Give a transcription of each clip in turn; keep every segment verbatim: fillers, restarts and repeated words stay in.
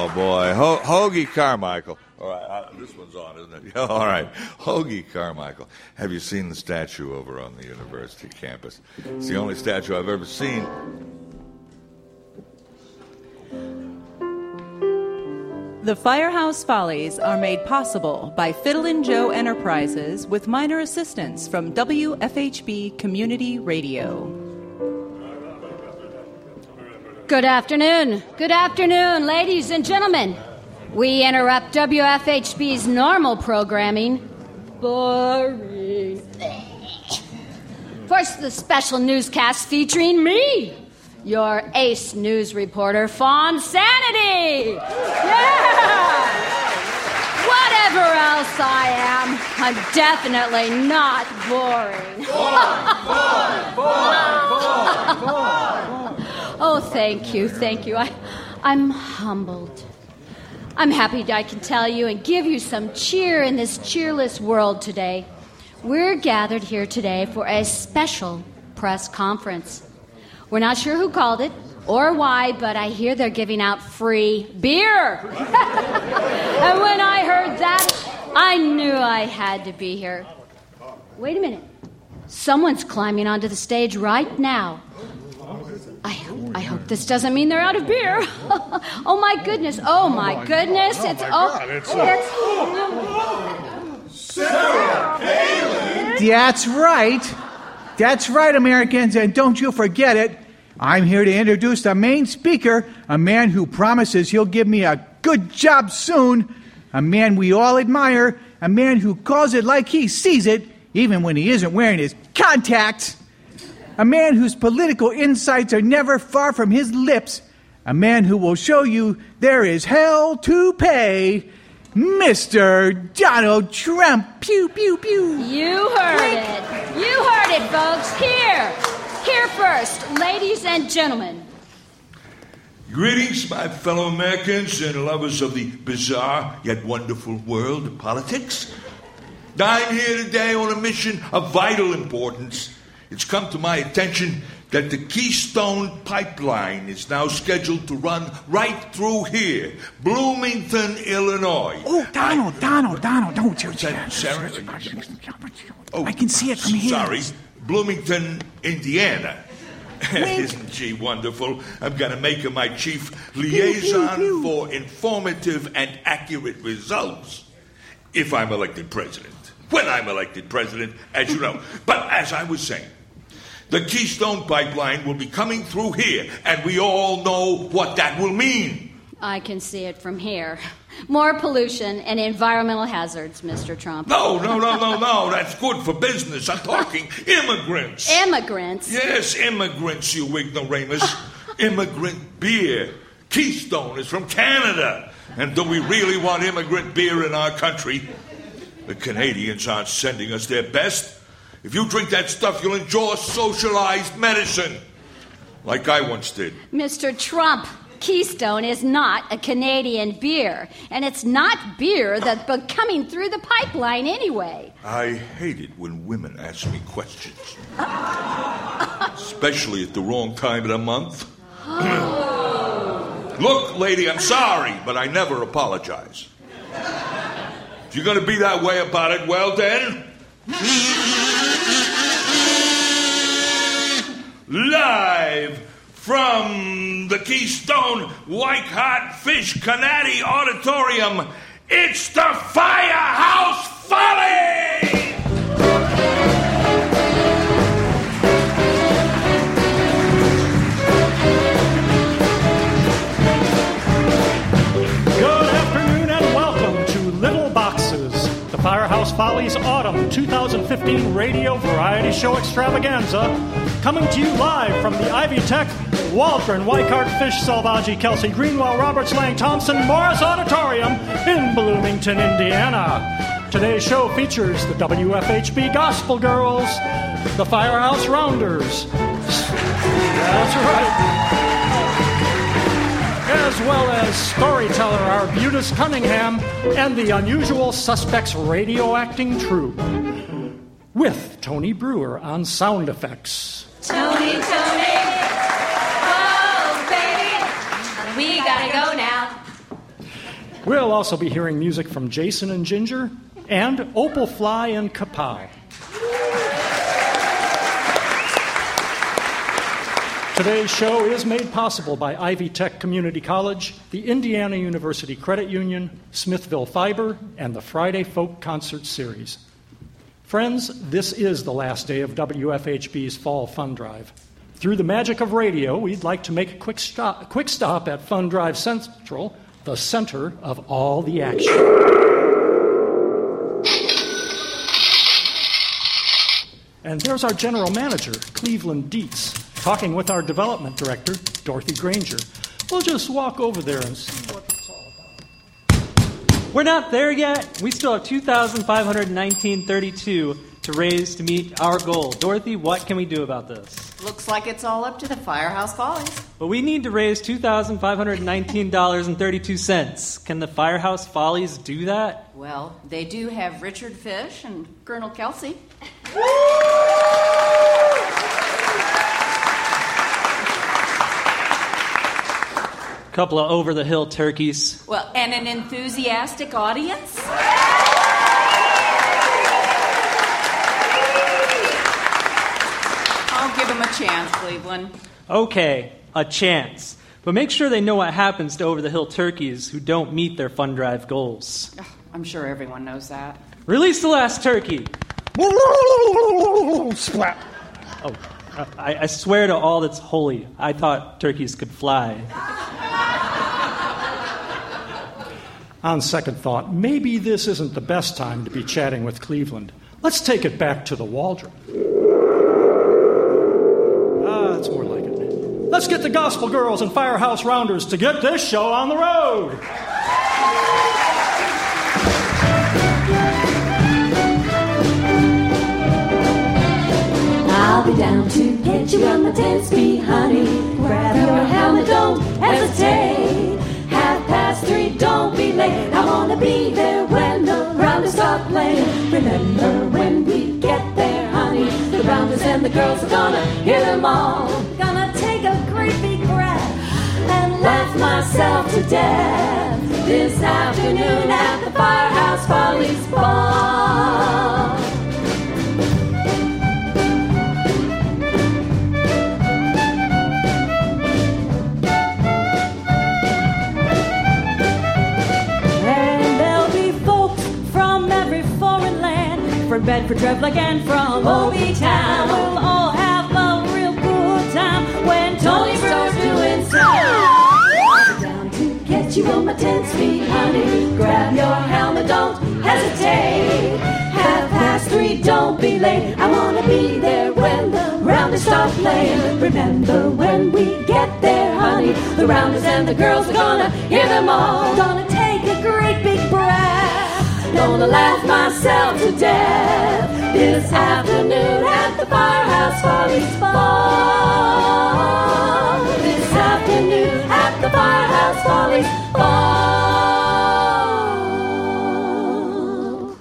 Oh, boy. Ho- Hoagie Carmichael. All right, uh, this one's on, isn't it? All right. Hoagie Carmichael. Have you seen the statue over on the university campus? It's the only statue I've ever seen. The Firehouse Follies are made possible by Fiddlin' Joe Enterprises with minor assistance from W F H B Community Radio. Good afternoon. Good afternoon, ladies and gentlemen. We interrupt W F H B's normal programming. Boring. First, the special newscast featuring me, your ace news reporter, Fawn Sanity. Yeah! Whatever else I am, I'm definitely not boring. Boring, boring, boring, boring, boring. Oh, thank you, thank you. I, I'm humbled. I'm happy I can tell you and give you some cheer in this cheerless world today. We're gathered here today for a special press conference. We're not sure who called it or why, but I hear they're giving out free beer. And when I heard that, I knew I had to be here. Wait a minute. Someone's climbing onto the stage right now. I, I hope this doesn't mean they're out of beer. Oh, my goodness. Oh, my goodness. Oh, it's my oh, God, it's, oh, uh, Sarah Palin! That's right. That's right, Americans, and don't you forget it. I'm here to introduce the main speaker, a man who promises he'll give me a good job soon, a man we all admire, a man who calls it like he sees it, even when he isn't wearing his contacts, a man whose political insights are never far from his lips, a man who will show you there is hell to pay, Mister Donald Trump. Pew, pew, pew. You heard it. You heard it, folks. Here. Here first, ladies and gentlemen. Greetings, my fellow Americans and lovers of the bizarre yet wonderful world of politics. I'm here today on a mission of vital importance. It's come to my attention that the Keystone Pipeline is now scheduled to run right through here, Bloomington, Illinois. Oh, Donald, I, Donald, Donald, don't you... That, Sarah? Oh, I can see it from here. Sorry, Bloomington, Indiana. Isn't she wonderful? I'm going to make her my chief liaison pew, pew, pew. for informative and accurate results if I'm elected president. When I'm elected president, as you know. But as I was saying, the Keystone Pipeline will be coming through here, and we all know what that will mean. I can see it from here. More pollution and environmental hazards, Mister Trump. No, no, no, no, no. That's good for business. I'm talking immigrants. Immigrants? Yes, immigrants, you ignoramus. Immigrant beer. Keystone is from Canada. And do we really want immigrant beer in our country? The Canadians aren't sending us their best. If you drink that stuff, you'll enjoy socialized medicine, like I once did. Mister Trump, Keystone is not a Canadian beer, and it's not beer that's been coming through the pipeline anyway. I hate it when women ask me questions, especially at the wrong time of the month. Look, lady, I'm sorry, but I never apologize. If you're going to be that way about it, well then... Live from the Keystone White Hot Fish Canady Auditorium, it's the Firehouse Follies! Good afternoon and welcome to Little Boxes, the Firehouse Follies Autumn twenty fifteen Radio Variety Show Extravaganza, coming to you live from the Ivy Tech, Waldron, White-Hart Fish, Salvaggi, Kelsey, Greenwell, Roberts, Lang, Thompson, Morris Auditorium in Bloomington, Indiana. Today's show features the W F H B Gospel Girls, the Firehouse Rounders. That's right. As well as storyteller Arbutus Cunningham and the Unusual Suspects radio acting troupe, with Tony Brewer on sound effects. Tony, Tony, oh baby, we gotta go now. We'll also be hearing music from Jason and Ginger and Opal Fly and Kapow. Today's show is made possible by Ivy Tech Community College, the Indiana University Credit Union, Smithville Fiber, and the Friday Folk Concert Series. Friends, this is the last day of W F H B's Fall Fun Drive. Through the magic of radio, we'd like to make a quick stop, a quick stop at Fun Drive Central, the center of all the action. And there's our general manager, Cleveland Dietz, talking with our development director, Dorothy Granger. We'll just walk over there and see what it's all about. We're not there yet. We still have two thousand five hundred nineteen dollars and thirty-two cents to raise to meet our goal. Dorothy, what can we do about this? Looks like it's all up to the Firehouse Follies. But we need to raise two thousand five hundred nineteen dollars and thirty-two cents. Can the Firehouse Follies do that? Well, they do have Richard Fish and Colonel Kelsey. Couple of over-the-hill turkeys. Well, and an enthusiastic audience. I'll give them a chance, Cleveland. Okay, a chance. But make sure they know what happens to over-the-hill turkeys who don't meet their fun drive goals. Oh, I'm sure everyone knows that. Release the last turkey. Splat. Oh, I, I swear to all that's holy, I thought turkeys could fly. On second thought, maybe this isn't the best time to be chatting with Cleveland. Let's take it back to the Waldron. Ah, that's more like it. Let's get the Gospel Girls and Firehouse Rounders to get this show on the road. I'll be down to get you on my ten-speed, honey. Grab your helmet, don't hesitate. Half past three, don't be late. I wanna be there when the rounders start playing. Remember when we get there, honey, the rounders and the girls are gonna hear them all. Gonna take a great big breath and laugh myself to death this afternoon at the Firehouse Follies Ball. From Bedford, Trevlek, and from Moby-Town, we'll all have a real good time when Tony Brewer's doing sound. I'll be down to get you on my ten-speed, honey. Grab your helmet, don't hesitate. Half past three, don't be late. I wanna be there when the rounders start playing. Remember when we get there, honey, the rounders and the girls are gonna hear them all. Gonna take a great big breath. Gonna laugh myself to death this afternoon at the Firehouse Follies Ball. This afternoon at the Firehouse Follies Ball.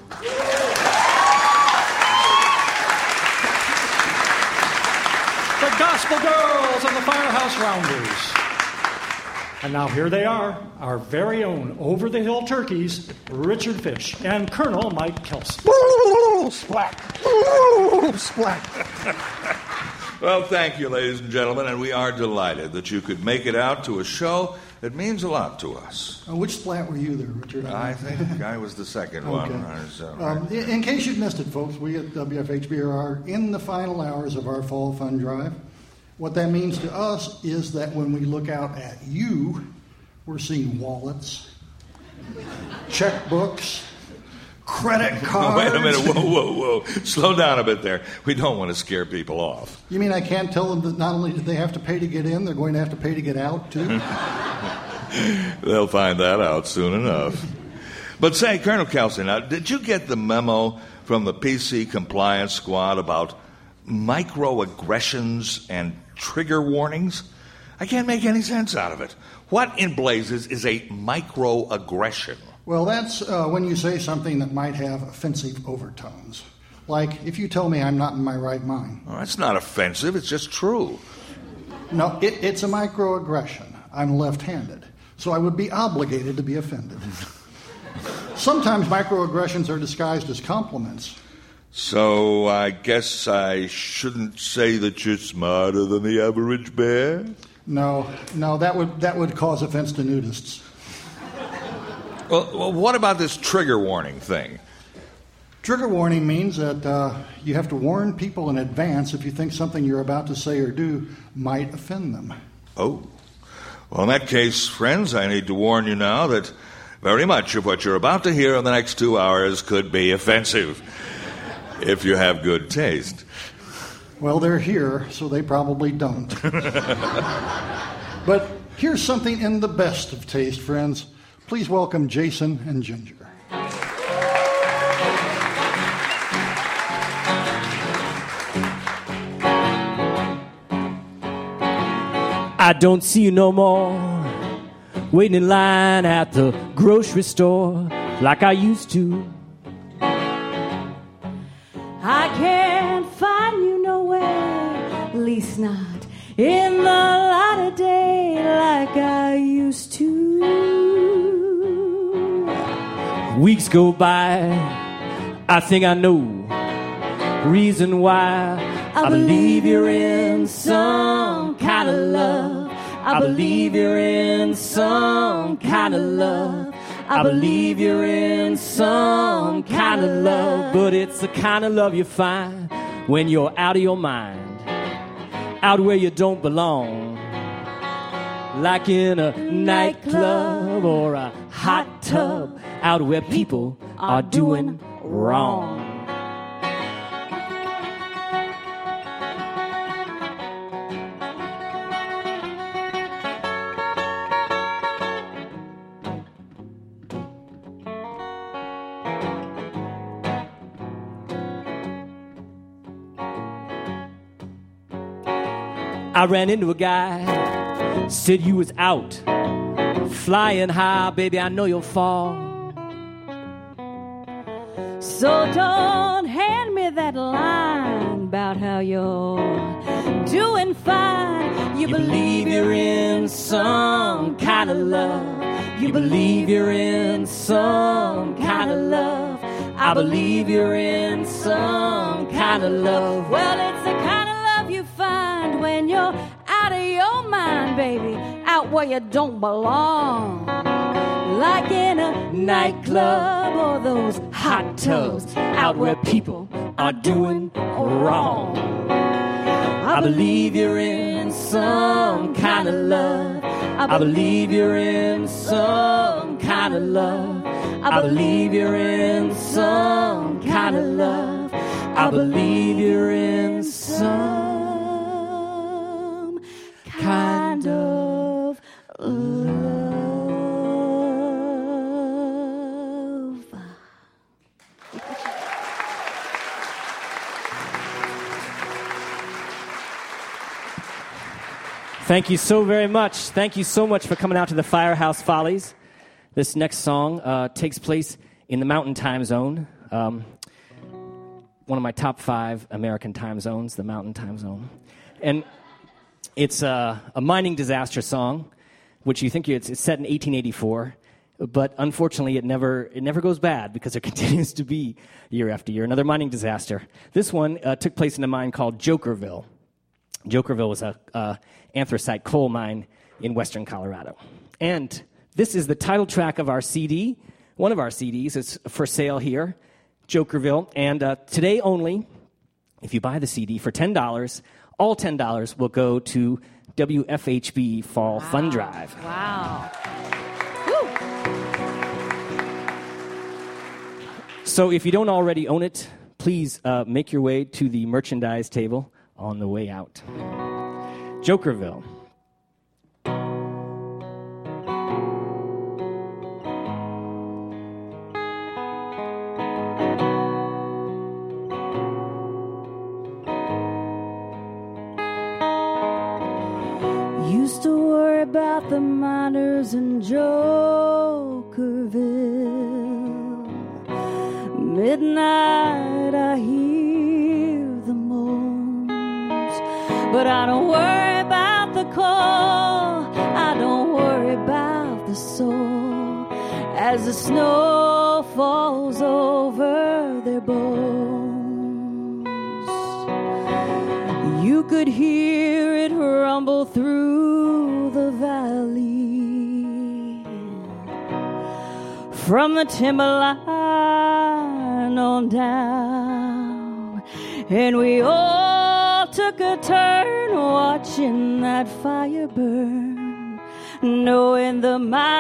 The Gospel Girls and the Firehouse Rounders. And now here they are, our very own over-the-hill turkeys, Richard Fish and Colonel Mike Kelsey. Splat. Splat. Well, thank you, ladies and gentlemen, and we are delighted that you could make it out to a show that means a lot to us. Uh, which splat were you there, Richard? I think I was the second okay. one. Uh, so, um, in, in case you've missed it, folks, we at W F H B are in the final hours of our Fall Fun Drive. What that means to us is that when we look out at you, we're seeing wallets, checkbooks, credit cards. Wait a minute. Whoa, whoa, whoa. Slow down a bit there. We don't want to scare people off. You mean I can't tell them that not only did they have to pay to get in, they're going to have to pay to get out, too? They'll find that out soon enough. But say, Colonel Kelsey, now, did you get the memo from the P C Compliance Squad about microaggressions and trigger warnings? I can't make any sense out of it. What in blazes is a microaggression? Well, that's uh, when you say something that might have offensive overtones. Like if you tell me I'm not in my right mind. Well, that's not offensive. It's just true. No, it, it's a microaggression. I'm left-handed. so I would be obligated to be offended. Sometimes microaggressions are disguised as compliments. So I guess I shouldn't say that you're smarter than the average bear? No, no, that would that would cause offense to nudists. Well, well what about this trigger warning thing? Trigger warning means that uh, you have to warn people in advance if you think something you're about to say or do might offend them. Oh. Well, in that case, friends, I need to warn you now that very much of what you're about to hear in the next two hours could be offensive, if you have good taste. Well, they're here, so they probably don't. But here's something in the best of taste, friends. Please welcome Jason and Ginger. I don't see you no more, waiting in line at the grocery store like I used to. I can't find you nowhere, at least not in the light of day like I used to. Weeks go by, I think I know reason why. I believe you're in some kind of love. I believe you're in some kind of love. I believe you're in some kind of love. But it's the kind of love you find when you're out of your mind, out where you don't belong, like in a nightclub or a hot tub, out where people are doing wrong. I ran into a guy, said you was out, flying high, baby, I know you'll fall. So don't hand me that line about how you're doing fine. You, you believe you're in some kind of love. You believe you're in some kind of love. I believe you're in some kind of love. Well, it's the kind of love you find when you're out of your mind, baby, out where you don't belong, like in a nightclub or those hot tubs, out where people are doing wrong. I believe you're in some kind of love. I believe you're in some kind of love. I believe you're in some kind of love. I believe you're in some kind of love. Thank you so very much. Thank you so much for coming out to the Firehouse Follies. This next song uh, takes place in the Mountain Time Zone, um, one of my top five American time zones, the Mountain Time Zone. And it's uh, a mining disaster song, which you think it's, it's set in eighteen eighty-four, but unfortunately it never it never goes bad because there continues to be, year after year, another mining disaster. This one uh, took place in a mine called Jokerville. Jokerville was a uh, anthracite coal mine in western Colorado. And this is the title track of our C D. One of our C Ds is for sale here, Jokerville. And uh, today only, if you buy the C D for ten dollars, all ten dollars will go to W F H B Fall wow. Fund Drive. Wow. Woo. So if you don't already own it, please uh, make your way to the merchandise table on the way out. Jokerville. Used to worry about the miners in Jokerville. Midnight I hear the moans, but I don't worry about the coal, I don't worry about the the soul as the snow falls over their bones. You could hear it rumble through the valley from the timberline on down, and we all took a turn watching that fire burn, knowing the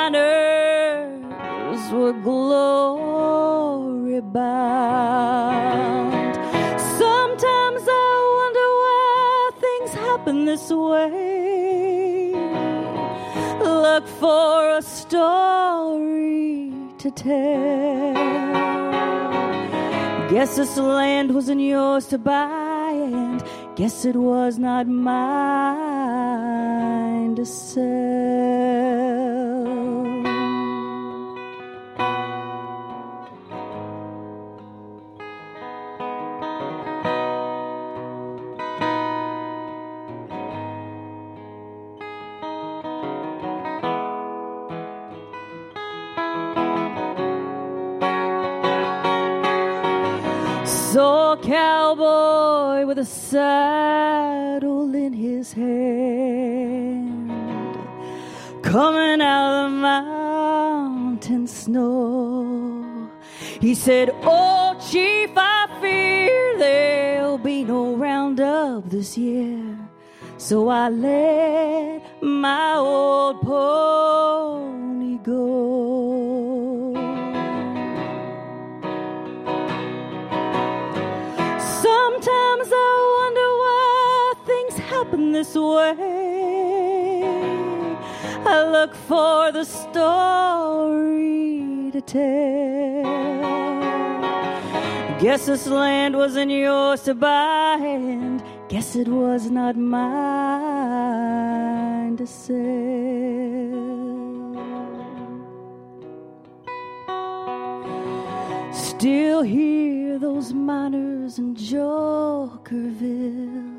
miners were glory bound. Sometimes I wonder why things happen this way. Look for a story to tell. Guess this land wasn't yours to buy, and guess it was not mine to sell. Saw a cowboy with a saddle in his hand, coming out of the mountain snow. He said, "Oh, Chief, I fear there'll be no roundup this year, so I let my old pony go." Sometimes I wonder why things happen this way. I look for the story to tell. Guess this land wasn't yours to buy, and guess it was not mine to sell. Still hear those miners in Jokerville.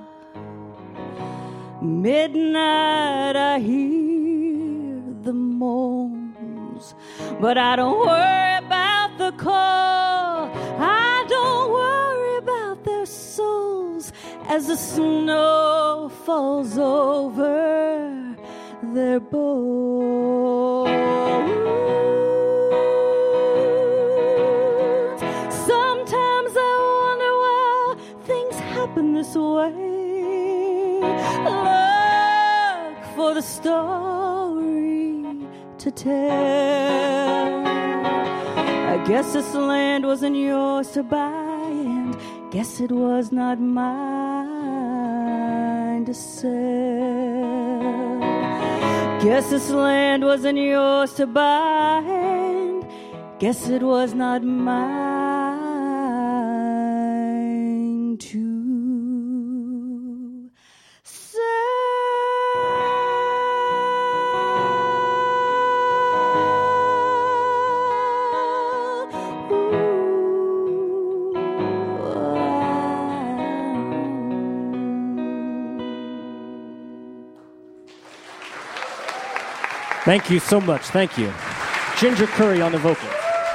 Midnight I hear the moans, but I don't worry about the call. I don't worry about their souls as the snow falls over their bones. Sometimes I wonder why things happen this way. Look for the story to tell. I guess this land wasn't yours to buy, and guess it was not mine to sell. Guess this land wasn't yours to buy, and guess it was not mine to Thank you so much. Thank you. Ginger Curry on the vocals.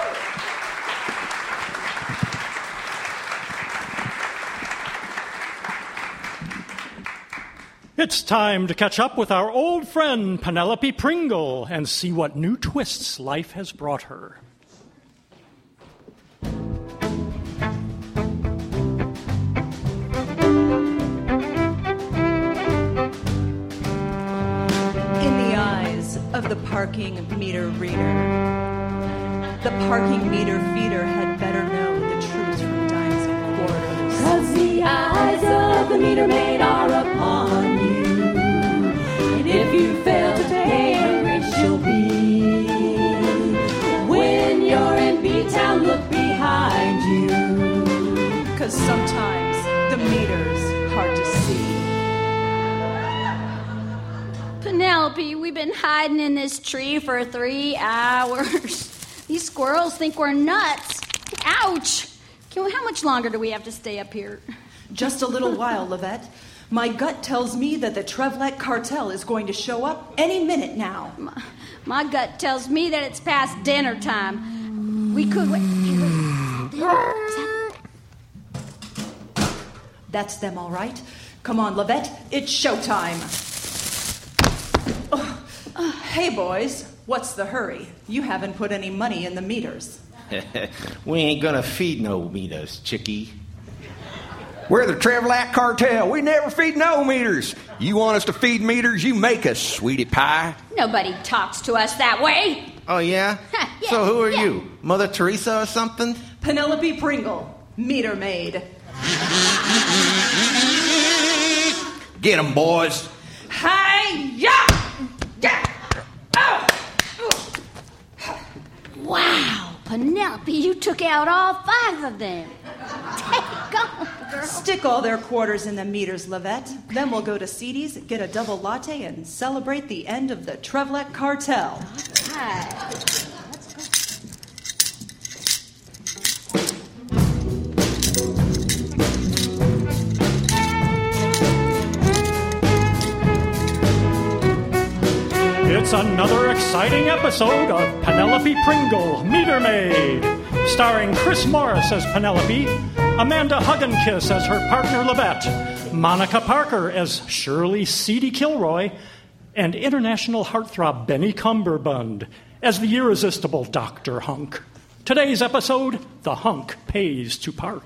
It's time to catch up with our old friend Penelope Pringle and see what new twists life has brought her. Of the parking meter reader, the parking meter feeder had better know the truth from dimes and quarters. 'Cause the eyes of the meter maid are upon you, and if you fail to pay, angry she'll be. When you're in B-Town, look behind you, 'cause sometimes the meter's hard to see. Penelope, we've been hiding in this tree for three hours. These squirrels think we're nuts. Ouch! Can we, how much longer do we have to stay up here? Just a little while, Livette. My gut tells me that the Trevlek cartel is going to show up any minute now. My, my gut tells me that it's past dinner time. We could wait. Hey, wait. That's them, all right. Come on, Levette. It's showtime. Oh. Uh, hey, boys. What's the hurry? You haven't put any money in the meters. We ain't gonna feed no meters, chickie. We're the Trevlek cartel. We never feed no meters. You want us to feed meters, you make us, sweetie pie. Nobody talks to us that way. Oh, yeah? yeah so who are yeah. you? Mother Teresa or something? Penelope Pringle, meter maid. Get 'em, boys. Hi-ya! Yeah! Oh! Wow, Penelope, you took out all five of them. Take on, girl. Stick all their quarters in the meters, Levette. Then we'll go to Seedy's, get a double latte, and celebrate the end of the Trevlek cartel. All right. It's another exciting episode of Penelope Pringle, Meter Maid, starring Chris Morris as Penelope, Amanda Hugginkiss as her partner Levette, Monica Parker as Shirley Seedy Kilroy, and international heartthrob Benny Cumberbund as the irresistible Doctor Hunk. Today's episode, The Hunk Pays to Park.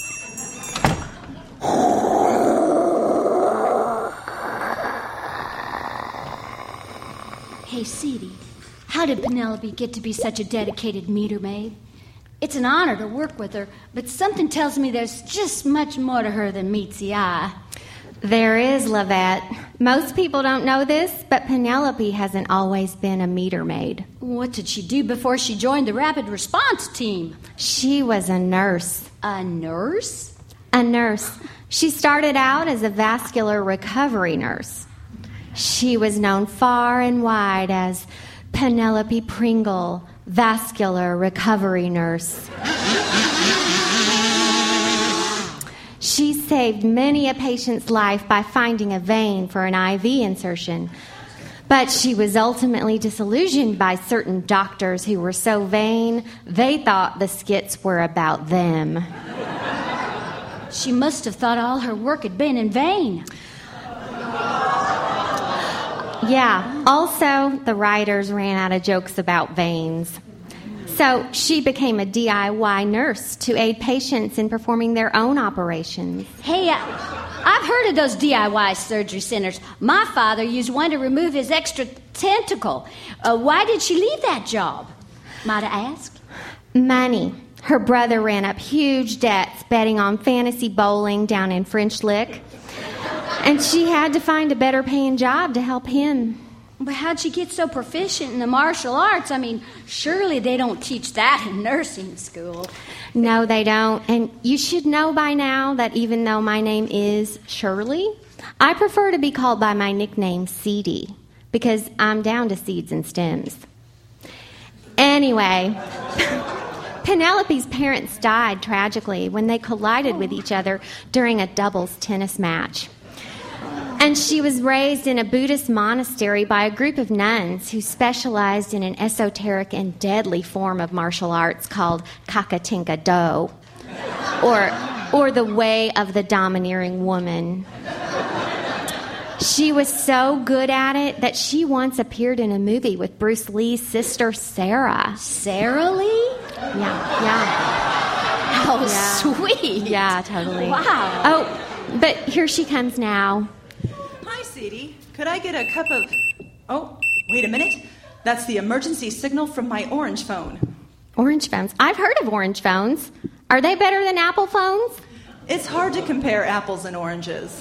Hey, Seedy, how did Penelope get to be such a dedicated meter maid? It's an honor to work with her, but something tells me there's just much more to her than meets the eye. There is, Levette. Most people don't know this, but Penelope hasn't always been a meter maid. What did she do before she joined the rapid response team? She was a nurse. A nurse? A nurse. She started out as a vascular recovery nurse. She was known far and wide as Penelope Pringle, vascular recovery nurse. She saved many a patient's life by finding a vein for an I V insertion. But she was ultimately disillusioned by certain doctors who were so vain, they thought the skits were about them. She must have thought all her work had been in vain. Yeah, also, the writers ran out of jokes about veins. So she became a D I Y nurse to aid patients in performing their own operations. Hey, uh, I've heard of those D I Y surgery centers. My father used one to remove his extra tentacle. Uh, why did she leave that job? Might I ask? Money. Her brother ran up huge debts betting on fantasy bowling down in French Lick. And she had to find a better paying job to help him. But how'd she get so proficient in the martial arts? I mean, surely they don't teach that in nursing school. No, they don't. And you should know by now that even though my name is Shirley, I prefer to be called by my nickname Seedy, because I'm down to seeds and stems. Anyway, Penelope's parents died tragically when they collided with each other during a doubles tennis match. And she was raised in a Buddhist monastery by a group of nuns who specialized in an esoteric and deadly form of martial arts called Kakatinka Do, or, or the way of the domineering woman. She was so good at it that she once appeared in a movie with Bruce Lee's sister, Sarah. Sarah Lee? Yeah, yeah. Oh, yeah. Sweet. Yeah, totally. Wow. Oh, but here she comes now. Hi, Seedy. Could I get a cup of... Oh, wait a minute. That's the emergency signal from my orange phone. Orange phones? I've heard of orange phones. Are they better than Apple phones? It's hard to compare apples and oranges.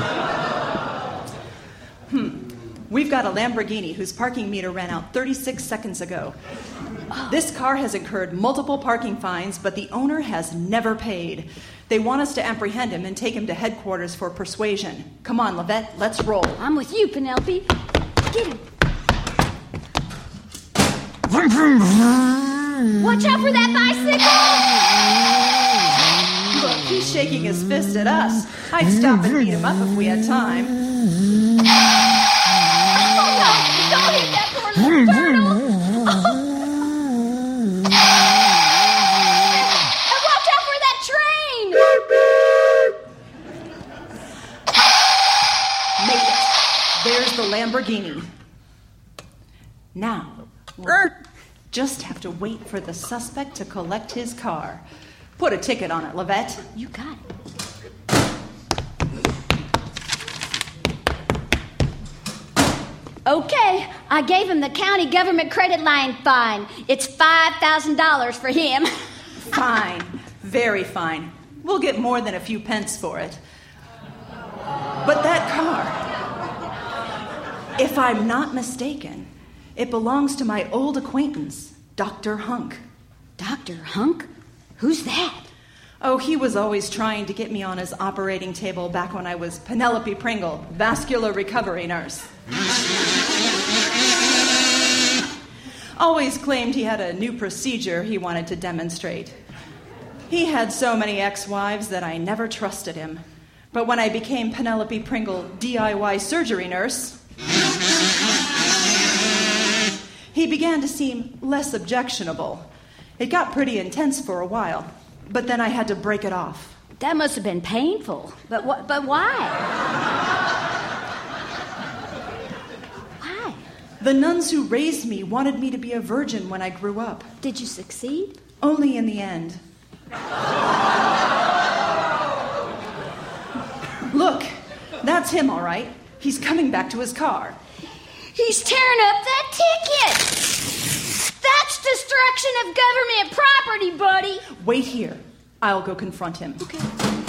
Uh. Hmm. We've got a Lamborghini whose parking meter ran out thirty-six seconds ago. This car has incurred multiple parking fines, but the owner has never paid. They want us to apprehend him and take him to headquarters for persuasion. Come on, Levette, let's roll. I'm with you, Penelope. Get him. Watch out for that bicycle! Look, he shaking his fist at us. I'd stop and beat him up if we had time. Oh, no! Don't hit that poor little turtle! And watch out for that train! Made it. There's the Lamborghini. Now, we'll just have to wait for the suspect to collect his car. Put a ticket on it, Levette. You got it. Okay, I gave him the county government credit line fine. It's five thousand dollars for him. Fine. Very fine. We'll get more than a few pence for it. But that car, if I'm not mistaken, it belongs to my old acquaintance, Doctor Hunk. Doctor Hunk? Who's that? Oh, he was always trying to get me on his operating table back when I was Penelope Pringle, vascular recovery nurse. Always claimed he had a new procedure he wanted to demonstrate. He had so many ex-wives that I never trusted him. But when I became Penelope Pringle, D I Y surgery nurse, he began to seem less objectionable. It got pretty intense for a while, but then I had to break it off. That must have been painful. But wh- but why? Why? The nuns who raised me wanted me to be a virgin when I grew up. Did you succeed? Only in the end. Look, that's him, all right. He's coming back to his car. He's tearing up that ticket! That's destruction of government property, buddy! Wait here. I'll go confront him. Okay.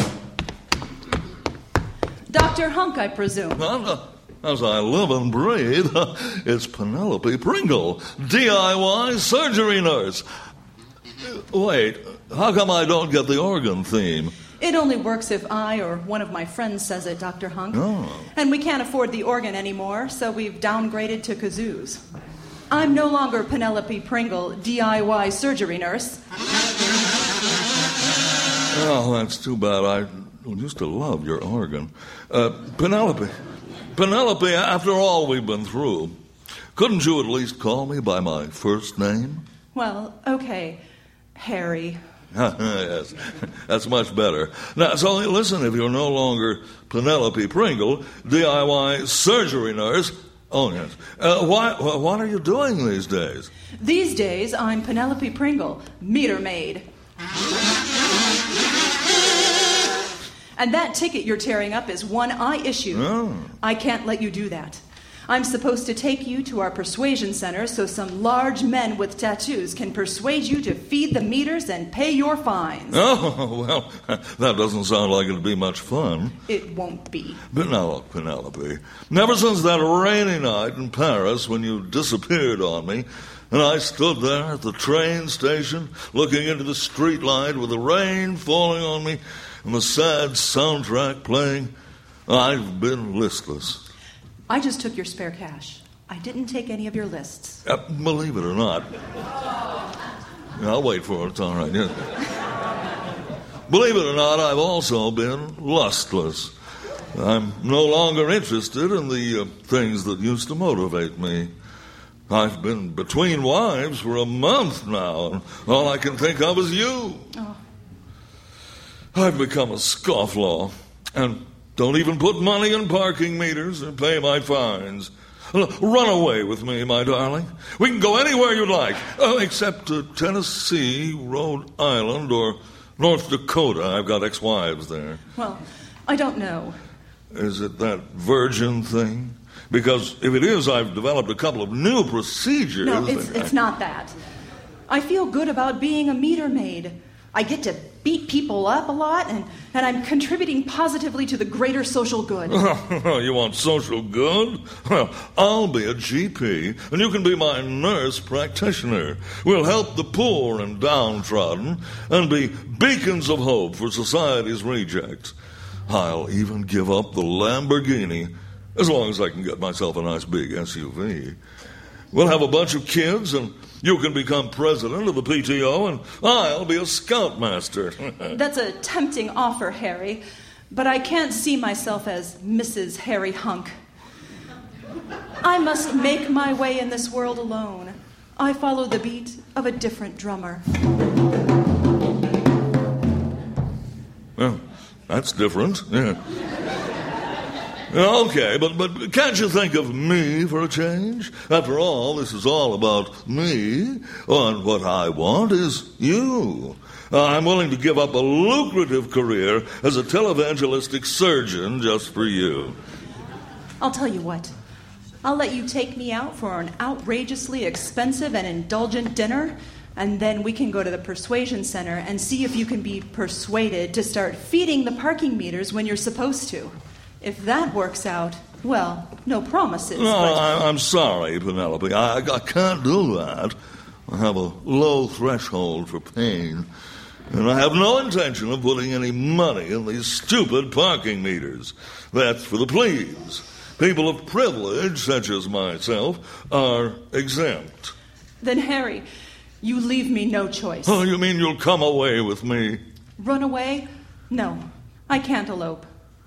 Doctor Hunk, I presume. As I live and breathe, it's Penelope Pringle, D I Y surgery nurse. Wait, how come I don't get the organ theme? It only works if I or one of my friends says it, Doctor Hunk. Oh. And we can't afford the organ anymore, so we've downgraded to kazoos. I'm no longer Penelope Pringle, D I Y surgery nurse. Oh, that's too bad. I used to love your organ. Uh, Penelope, Penelope, after all we've been through, couldn't you at least call me by my first name? Well, okay, Harry. Yes, that's much better. Now, so listen, if you're no longer Penelope Pringle, D I Y surgery nurse, oh, yes, uh, why, what are you doing these days? These days, I'm Penelope Pringle, meter maid. And that ticket you're tearing up is one I issued. Oh. I can't let you do that. I'm supposed to take you to our persuasion center so some large men with tattoos can persuade you to feed the meters and pay your fines. Oh, well, that doesn't sound like it'd be much fun. It won't be. But now, look, Penelope, never since that rainy night in Paris when you disappeared on me, and I stood there at the train station looking into the street light with the rain falling on me and the sad soundtrack playing, I've been listless. I just took your spare cash. I didn't take any of your lists. Uh, believe it or not. I'll wait for it. It's all right. Yeah. Believe it or not, I've also been lustless. I'm no longer interested in the uh, things that used to motivate me. I've been between wives for a month now, and all I can think of is you. Oh. I've become a scofflaw, and don't even put money in parking meters or pay my fines. Run away with me, my darling. We can go anywhere you like, uh, except to Tennessee, Rhode Island, or North Dakota. I've got ex-wives there. Well, I don't know. Is it that virgin thing? Because if it is, I've developed a couple of new procedures. No, it's, it's not that. I feel good about being a meter maid. I get to beat people up a lot, and, and I'm contributing positively to the greater social good. You want social good? Well, I'll be a G P, and you can be my nurse practitioner. We'll help the poor and downtrodden, and be beacons of hope for society's rejects. I'll even give up the Lamborghini, as long as I can get myself a nice big S U V. We'll have a bunch of kids, and You can become president of the P T O, and I'll be a scoutmaster. That's a tempting offer, Harry, but I can't see myself as Missus Harry Hunk. I must make my way in this world alone. I follow the beat of a different drummer. Well, that's different, yeah. Okay, but, but can't you think of me for a change? After all, this is all about me, and what I want is you. Uh, I'm willing to give up a lucrative career as a televangelistic surgeon just for you. I'll tell you what. I'll let you take me out for an outrageously expensive and indulgent dinner, and then we can go to the persuasion center and see if you can be persuaded to start feeding the parking meters when you're supposed to. If that works out, well, no promises. No, but... I, I'm sorry, Penelope. I, I can't do that. I have a low threshold for pain, and I have no intention of putting any money in these stupid parking meters. That's for the plebes. People of privilege, such as myself, are exempt. Then, Harry, you leave me no choice. Oh, you mean you'll come away with me? Run away? No, I can't elope.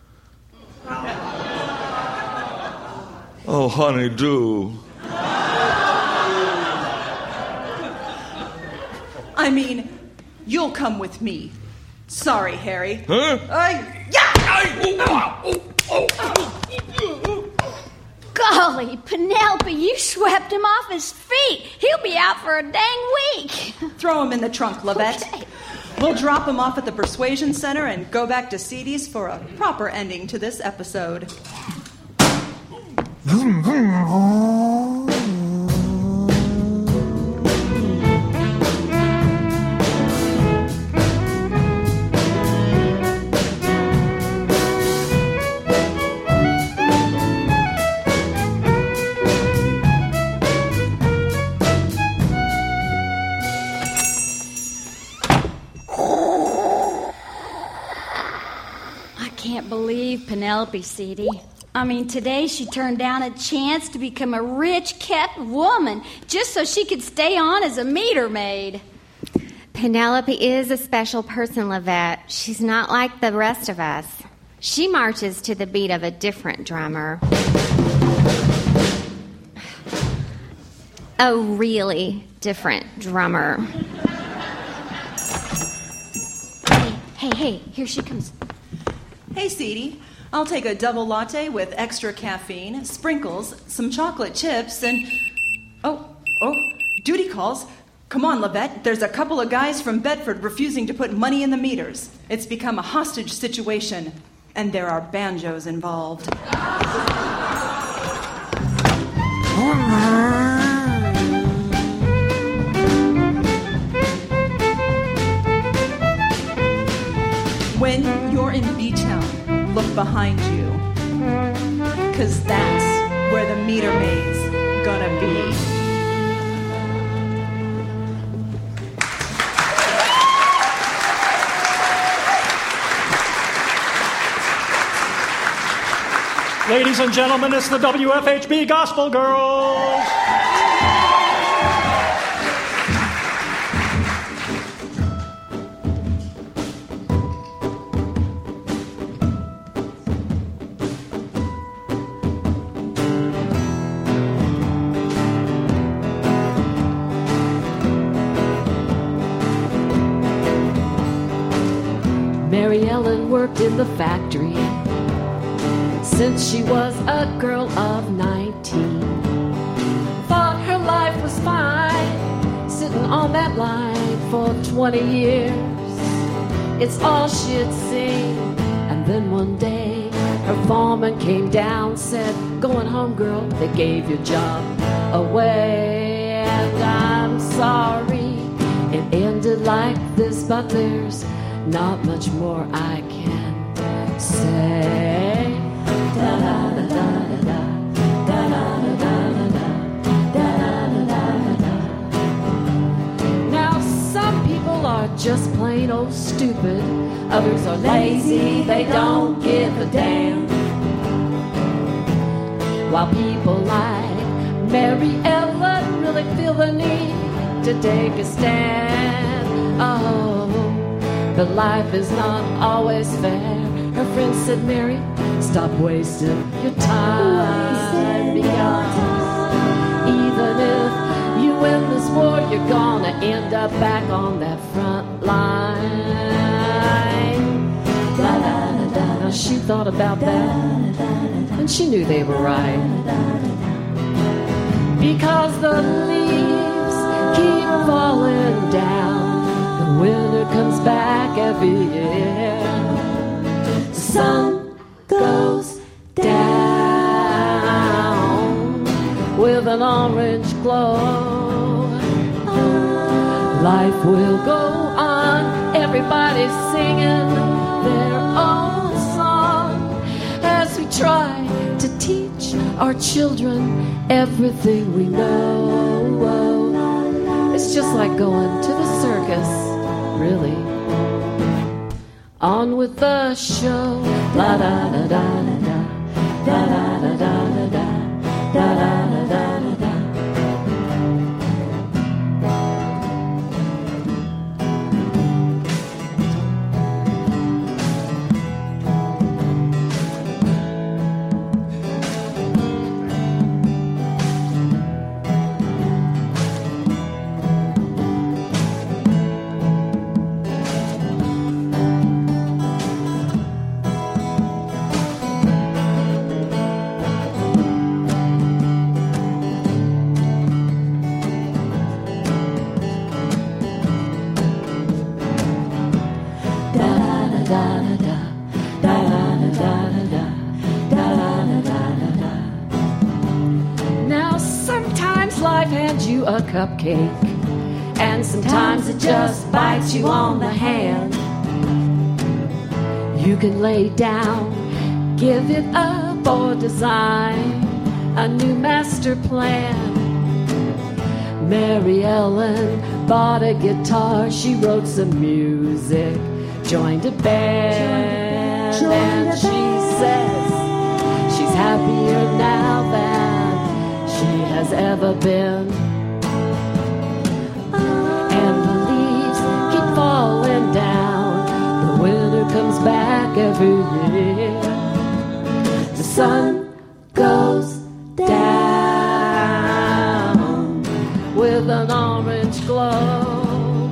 Oh, honey, do. I mean, you'll come with me. Sorry, Harry. Huh? I... Yeah! I... Oh, oh. Golly, Penelope, you swept him off his feet. He'll be out for a dang week. Throw him in the trunk, Lavette. Okay. We'll drop him off at the Persuasion Center and go back to Seady's for a proper ending to this episode. Penelope, Seedy. I mean, today she turned down a chance to become a rich-kept woman just so she could stay on as a meter maid. Penelope is a special person, Lavette. She's not like the rest of us. She marches to the beat of a different drummer. A really different drummer. Hey, hey, hey, here she comes. Hey, Seedy. I'll take a double latte with extra caffeine, sprinkles, some chocolate chips, and... Oh, oh, duty calls. Come on, Lavette. There's a couple of guys from Bedford refusing to put money in the meters. It's become a hostage situation, and there are banjos involved. When you're in B-Town, look behind you, 'cause that's where the meter maid's gonna be. Ladies and gentlemen, it's the W F H B Gospel Girls. Mary Ellen worked in the factory since she was a girl of nineteen. Thought her life was fine, sitting on that line for twenty years. It's all she'd seen. And then one day, her foreman came down, said, "Going home, girl, they gave your job away." And I'm sorry it ended like this, but there's not much more I can say. Da da da da da da da da da da da da da. Now some people are just plain old stupid. Others are lazy, they don't give a damn. While people like Mary Ellen really feel the need to take a stand. Oh, but life is not always fair. Her friend said, Mary, stop wasting your time. Because even if you win this war, you're gonna end up back on that front line. Da, da, da, da. Now she thought about that, and she knew they were right. Because the leaves keep falling down, the winter comes back every year. The sun goes down with an orange glow. Life will go on, everybody's singing their own song as we try to teach our children everything we know. It's just like going to the circus, really. On with the show. La da da da da da da da da da da da da da da. A cupcake, and sometimes it just bites you on the hand. You can lay down, give it up, or design a new master plan. Mary Ellen bought a guitar, she wrote some music, joined a band, joined a band. And she says she's happier now than she has ever been. Falling down, the winter comes back every year. The sun goes down with an orange glow.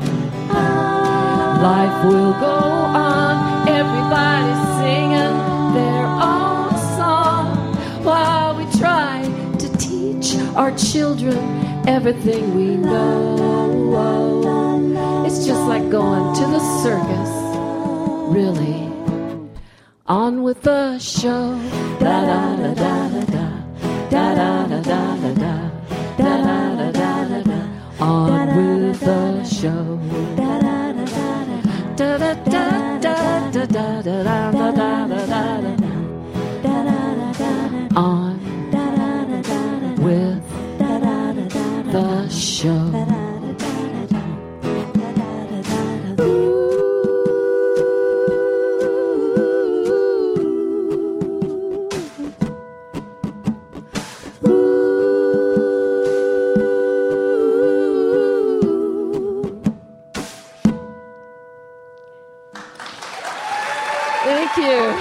Life will go on, everybody's singing their own song while we try to teach our children everything we know. It's just like going to the circus, really. On with the show. Da da da da da da da da da da da da da da da da. On with the show. Da da da da da da da da da da da da. On with the show. Thank you.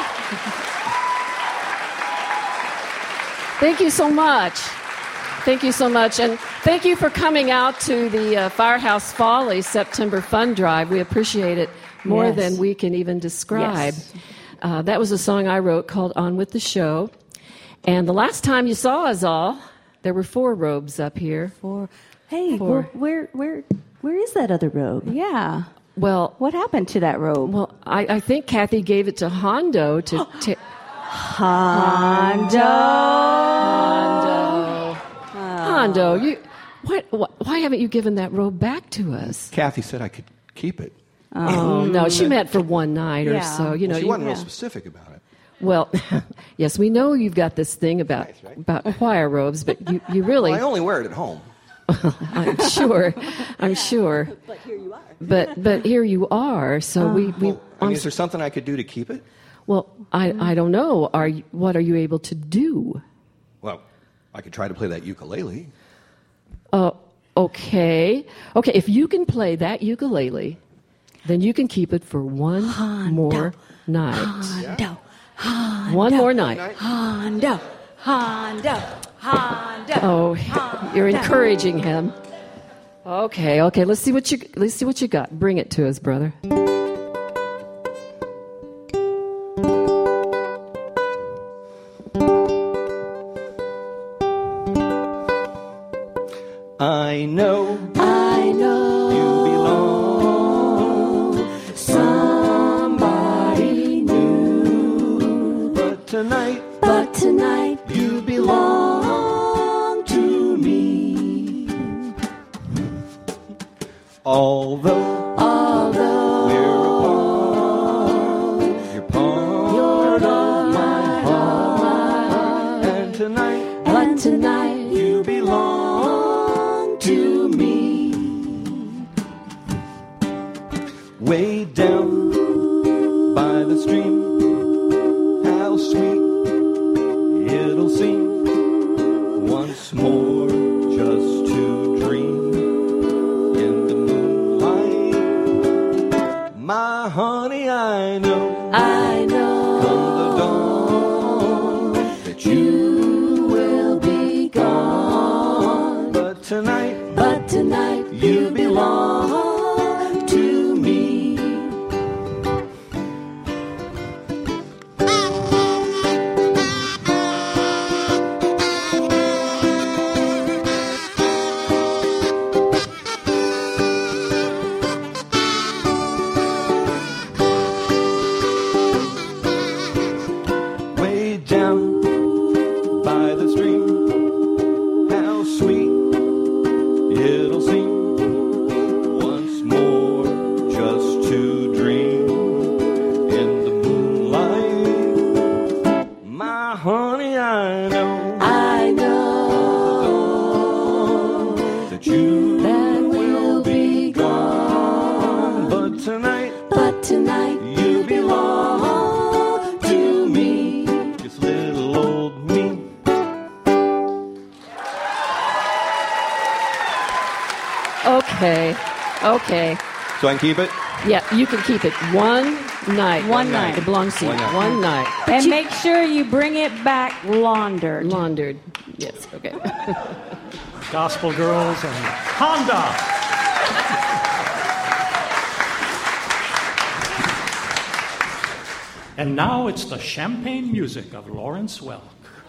Thank you so much. Thank you so much. And thank you for coming out to the uh, Firehouse Follies September Fund Drive. We appreciate it more yes. than we can even describe. Yes. Uh, that was a song I wrote called On With the Show. And the last time you saw us all, there were four robes up here. Four. Hey, four. where, where, where is that other robe? Yeah. Well, what happened to that robe? Well, I, I think Kathy gave it to Hondo to. to Hondo. Hondo. Hondo, you. What, what? Why haven't you given that robe back to us? Kathy said I could keep it. Oh no, she meant for one night yeah. or so. You know, well, she wasn't you, real specific about it. Well, yes, we know you've got this thing about nice, right? about choir robes, but you, you really. Well, I only wear it at home. I'm sure. I'm sure. But here you are. But but here you are. So uh, we. we well, I mean, is there something I could do to keep it? Well, I, I don't know. Are you, what are you able to do? Well, I could try to play that ukulele. Uh, Okay. Okay, if you can play that ukulele, then you can keep it for one Hondo, more night. Hondo, Hondo, One more night. Hondo, Hondo, Hondo. Oh, Hondo. you're encouraging him. Okay, okay. Let's see what you let's see what you got. Bring it to us, brother. I know, I know you belong. somebody new, But tonight, but tonight you belong. belong to me. Although Although we're apart, you're part you're of my heart. And tonight, but tonight you belong to me. way down by the stream. How sweet it'll seem once more just to dream in the moonlight. My honey, I know, I know come the dawn that you you will be gone, but tonight but tonight you belong to me. way down by the stream. How sweet it'll seem once more just to dream in the moonlight. My honey, I know, I know that you that we'll be gone, but tonight but tonight you belong to me. just little old me. Okay. Okay. So I can keep it? Yeah, you can keep it one night. One night. It belongs to you. One night. One night. And make sure you bring it back laundered. Laundered. Yes, okay. Gospel Girls and Honda. And now it's the champagne music of Lawrence Welk.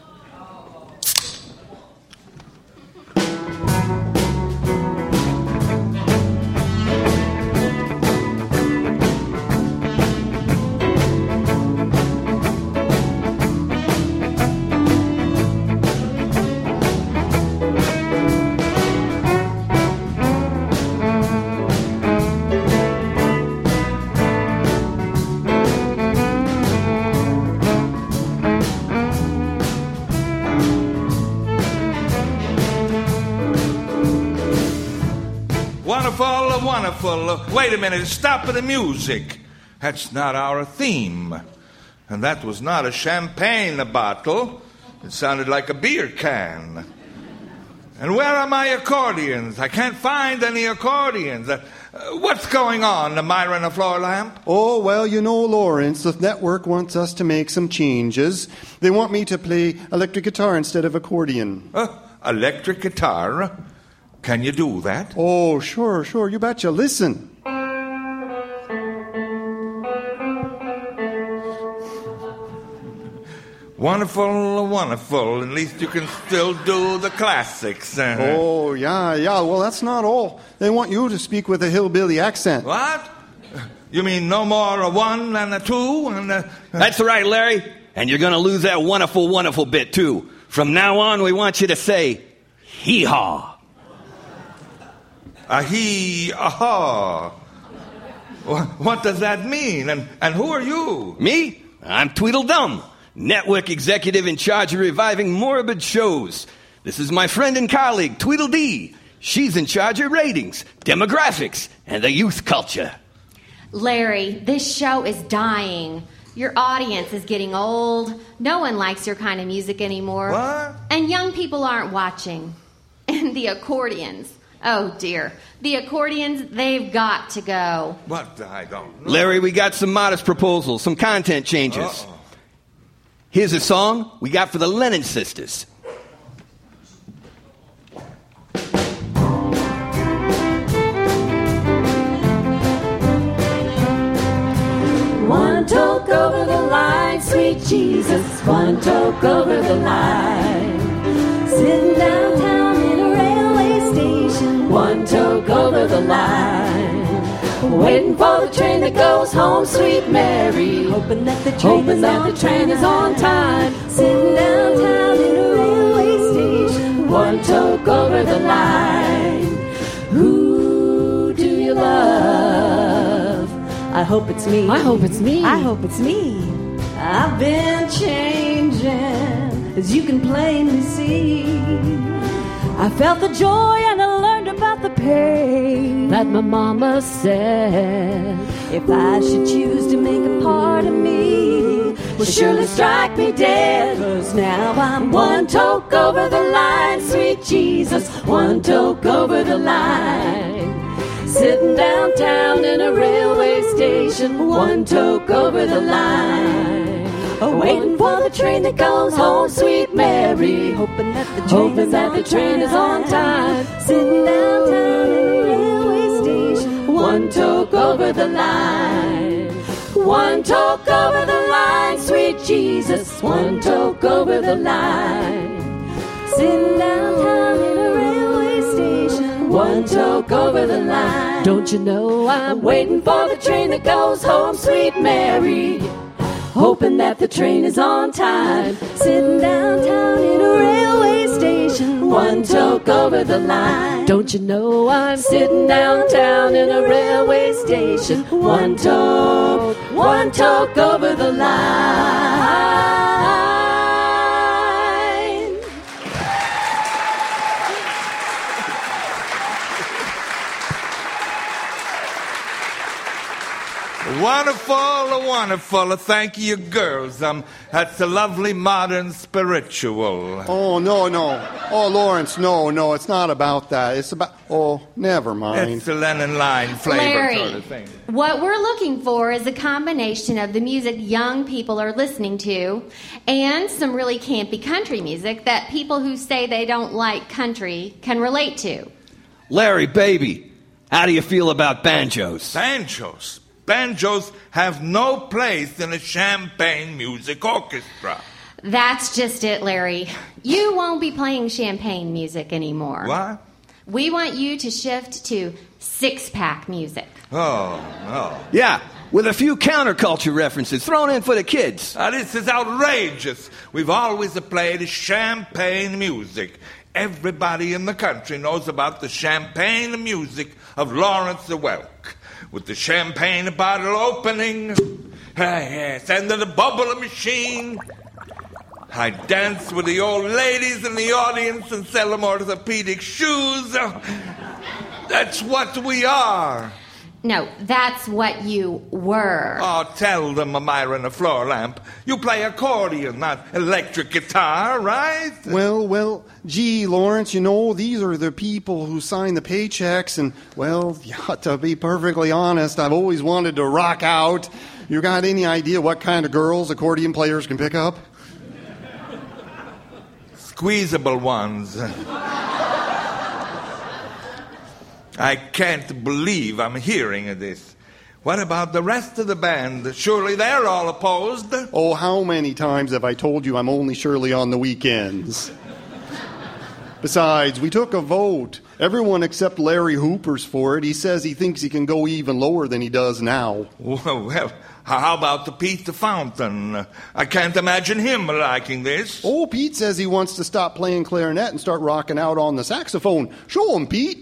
Wonderful, wonderful. Wait a minute, stop the music. That's not our theme. And that was not a champagne bottle. It sounded like a beer can. And where are my accordions? I can't find any accordions. Uh, what's going on, the Myron and Floor Lamp? Oh, well, you know, Lawrence, the network wants us to make some changes. They want me to play electric guitar instead of accordion. Uh, electric guitar? Can you do that? Oh, sure, sure, you betcha. Listen. Wonderful, wonderful. At least you can still do the classics. Uh, Oh, yeah, yeah. Well, that's not all. They want you to speak with a hillbilly accent. What? You mean no more a one and a two? And a... That's right, Larry. And you're going to lose that wonderful, wonderful bit, too. From now on, we want you to say, hee-haw. A he, aha. What does that mean? And, and who are you? Me? I'm Tweedledum, network executive in charge of reviving morbid shows. This is my friend and colleague, Tweedledee. She's in charge of ratings, demographics, and the youth culture. Larry, this show is dying. Your audience is getting old. No one likes your kind of music anymore. What? And young people aren't watching. And the accordions. Oh, dear. The accordions, they've got to go. What? I don't know. Larry, we got some modest proposals, some content changes. Uh-oh. Here's a song we got for the Lennon sisters. One toke over the line, sweet Jesus. One toke over the line. Sitting downtown in a railway station. One toke over the line. Waiting for the train that goes home, sweet Mary. Hoping that the train, Hoping is, that on the train is on time. Sitting downtown in a railway station. One toke over the line. Who do you love? I hope it's me. I hope it's me. I hope it's me. I've been changing, as you can plainly see. I felt the joy and I learned about the pain that my mama said. If I should choose to make a part of me, will surely strike me dead. 'Cause now I'm one toke over the line, sweet Jesus. One toke over the line. Sitting downtown in a railway station, one toke over the line. Oh, waiting for the train that goes home, sweet Mary. Hoping that the train, Hoping is, that on the train is on time. Sitting downtown in a railway station, one toke over the line. One toke over the line, sweet Jesus. One toke over the line. Sitting downtown in a railway station, one toke over the line. Don't you know I'm waiting for the train that goes home, sweet Mary. Hoping that the train is on time. Sitting downtown in a railway station, one toke over the line. Don't you know I'm sitting downtown in a railway station, one toke, one toke over the line. Wonderful, wonderful. Thank you, girls. Um, that's a lovely modern spiritual. Oh, no, no. Oh, Lawrence, no, no, it's not about that. It's about, oh, never mind. It's the Lennon line flavor Larry, sort of thing. What we're looking for is a combination of the music young people are listening to and some really campy country music that people who say they don't like country can relate to. Larry, baby, how do you feel about banjos? Banjos? Banjos have no place in a champagne music orchestra. That's just it, Larry. You won't be playing champagne music anymore. What? We want you to shift to six-pack music. Oh, no. Yeah, with a few counterculture references thrown in for the kids. Now, this is outrageous. We've always played champagne music. Everybody in the country knows about the champagne music of Lawrence the Welk. With the champagne bottle opening, ah, yes, and then the bubble machine. I dance with the old ladies in the audience and sell them orthopedic shoes. That's what we are. No, that's what you were. Oh, tell them, Myra, and a floor lamp. You play accordion, not electric guitar, right? Well, well, gee, Lawrence, you know, these are the people who sign the paychecks, and, well, yeah, to be perfectly honest, I've always wanted to rock out. You got any idea what kind of girls accordion players can pick up? Squeezable ones. I can't believe I'm hearing this. What about the rest of the band? Surely they're all opposed. Oh, how many times have I told you I'm only surely on the weekends? Besides, we took a vote. Everyone except Larry Hooper's for it. He says he thinks he can go even lower than he does now. Well, well how about the Pete the Fountain? I can't imagine him liking this. Oh, Pete says he wants to stop playing clarinet and start rocking out on the saxophone. Show him, Pete.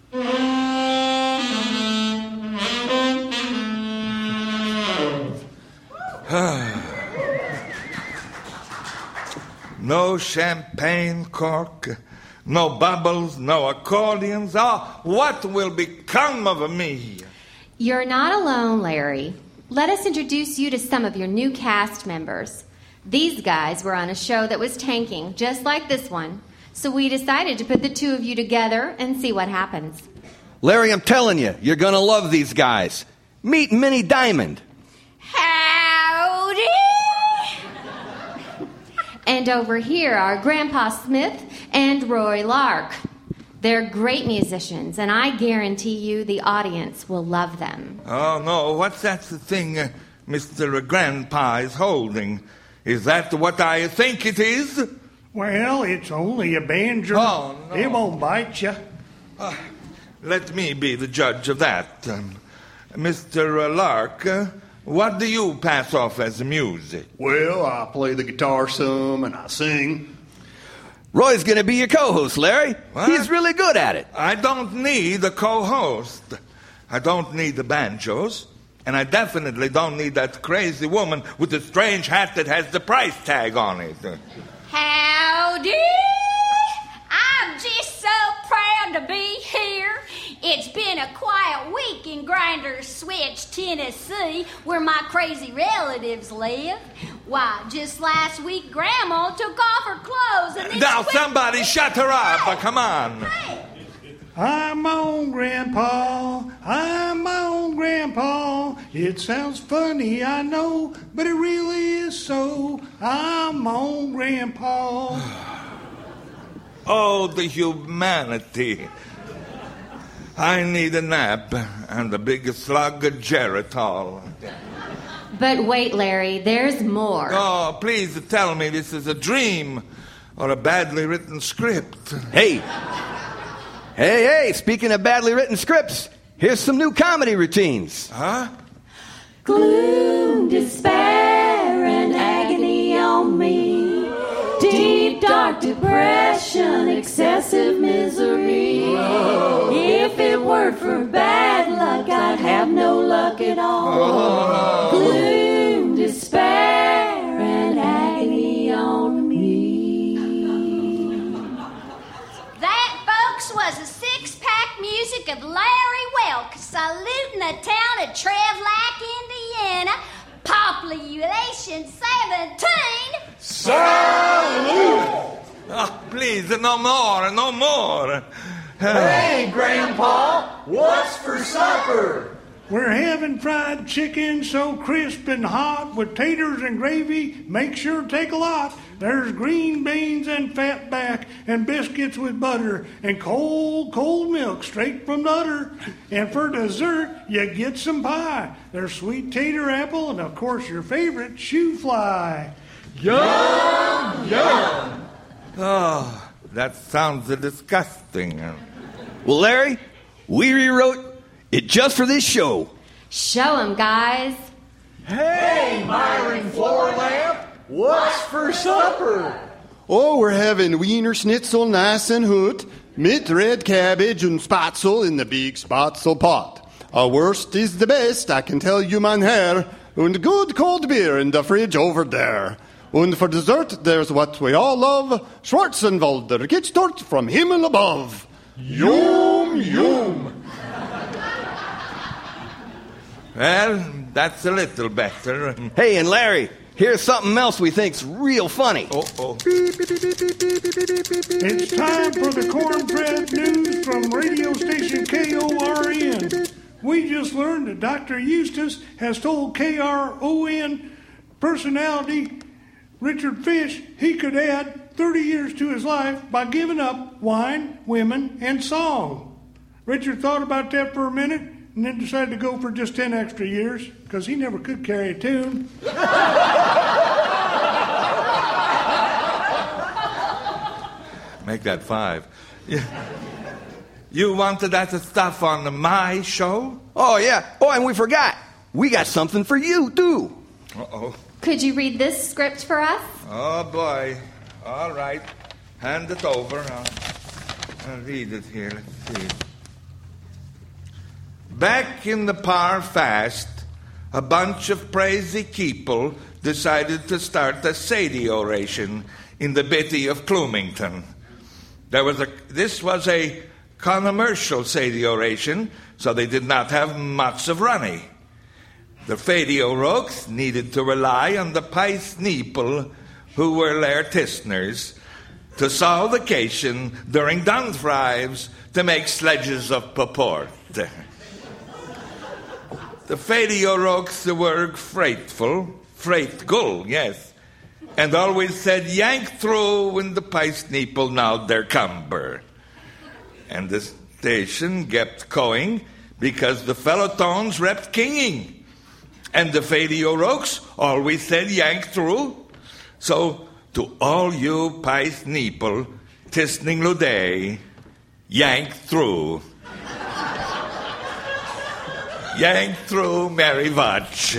No champagne cork, no bubbles, no accordions. Oh, what will become of me? You're not alone, Larry. Let us introduce you to some of your new cast members. These guys were on a show that was tanking, just like this one. So we decided to put the two of you together and see what happens. Larry, I'm telling you, you're going to love these guys. Meet Minnie Diamond. Howdy! And over here are Grandpa Smith and Roy Lark. They're great musicians, and I guarantee you the audience will love them. Oh, no. What's that thing uh, Mister Grandpa is holding? Is that what I think it is? Well, it's only a banjo. Oh, no. It won't bite you. Uh, let me be the judge of that. Um, Mister Lark, uh, what do you pass off as music? Well, I play the guitar some and I sing. Roy's going to be your co-host, Larry. What? He's really good at it. I don't need a co-host. I don't need the banjos. And I definitely don't need that crazy woman with the strange hat that has the price tag on it. Howdy! I'm just so proud to be here. It's been a quiet week in Grinders Switch, Tennessee, where my crazy relatives live. Why, just last week, Grandma took off her clothes and then Now, swept- somebody shut her up. Hey! Come on. Hey! I'm my own grandpa. I'm my own grandpa. It sounds funny, I know, but it really is so. I'm my own grandpa. Oh, the humanity. I need a nap and a big slug of Geritol. But wait, Larry, there's more. Oh, please tell me this is a dream or a badly written script. Hey. Hey, hey, speaking of badly written scripts, here's some new comedy routines. Huh? Gloom, despair, and agony on me. Deep, dark depression, excessive misery. If it weren't for bad luck, I'd have no luck at all. Gloom, despair, and agony on me. That, folks, was a six-pack music of Larry Welk saluting the town of Trevlack, Indiana. Population seventeen. Salute! Oh, please, no more, no more. Hey, Grandpa, what's for supper? We're having fried chicken so crisp and hot with taters and gravy. Make sure to take a lot. There's green beans and fat back and biscuits with butter and cold, cold milk straight from the udder. And for dessert, you get some pie. There's sweet tater apple and, of course, your favorite shoe fly. Yum, yum. Oh, that sounds disgusting. Well, Larry, we rewrote it just for this show. Show 'em, guys. Hey, Myron Floorlamp, what's for supper? Oh, we're having Wiener Schnitzel nice and hot, mit red cabbage and spatzel in the big spatzel pot. Our worst is the best, I can tell you, mein Herr, and good cold beer in the fridge over there. And for dessert, there's what we all love, Schwarzenwalder Kitzdort from Himmel above. Yum, yum. Well, that's a little better. Hey, and Larry, here's something else we think's real funny. Uh-oh. It's time for the cornbread news from radio station K O R N. We just learned that Doctor Eustace has told K R O N personality Richard Fish he could add thirty years to his life by giving up wine, women, and song. Richard thought about that for a minute and then decided to go for just ten extra years because he never could carry a tune. Make that five. Yeah. You wanted that stuff on my show? Oh, yeah. Oh, and we forgot. We got something for you, too. Uh-oh. Could you read this script for us? Oh, boy. All right. Hand it over. I'll, I'll read it here. Let's see. Back in the Par Fast, a bunch of crazy people decided to start a Sadie oration in the Betty of Clumington. There was a, this was a commercial Sadie oration, so they did not have much of runny. The Fadio Rokes needed to rely on the Pice Neeple, who were their listeners, to solve occasion during dung thrives to make sledges of purport. The Fadioroks were freightful, freightful, yes, and always said, yank through when the pice nipple now there cumber. And the station kept going because the fellow-tones repped kinging. And the Fadioroks always said, yank through. So, to all you pice nipple, tisning luday, yank through. Yank through, Mary Vutch.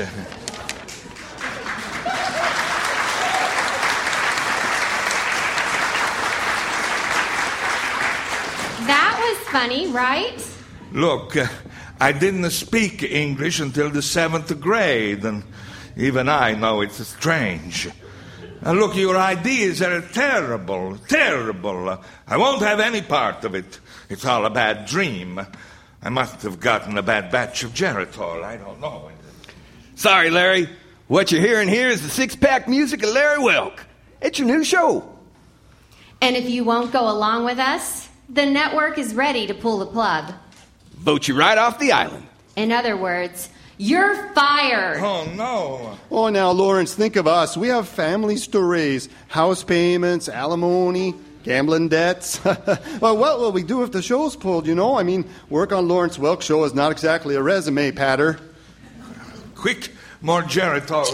That was funny, right? Look, uh, I didn't speak English until the seventh grade, and even I know it's strange. And look, your ideas are terrible, terrible. Uh, I won't have any part of it. It's all a bad dream. I must have gotten a bad batch of Geritol. I don't know. Sorry, Larry. What you're hearing here is the six-pack music of Larry Welk. It's your new show. And if you won't go along with us, the network is ready to pull the plug. Vote you right off the island. In other words, you're fired. Oh, no. Oh, now, Lawrence, think of us. We have families to raise. House payments, alimony, gambling debts. Well, what will we do if the show's pulled, you know? I mean, work on Lawrence Welk's show is not exactly a resume patter. Quick, more Geritol.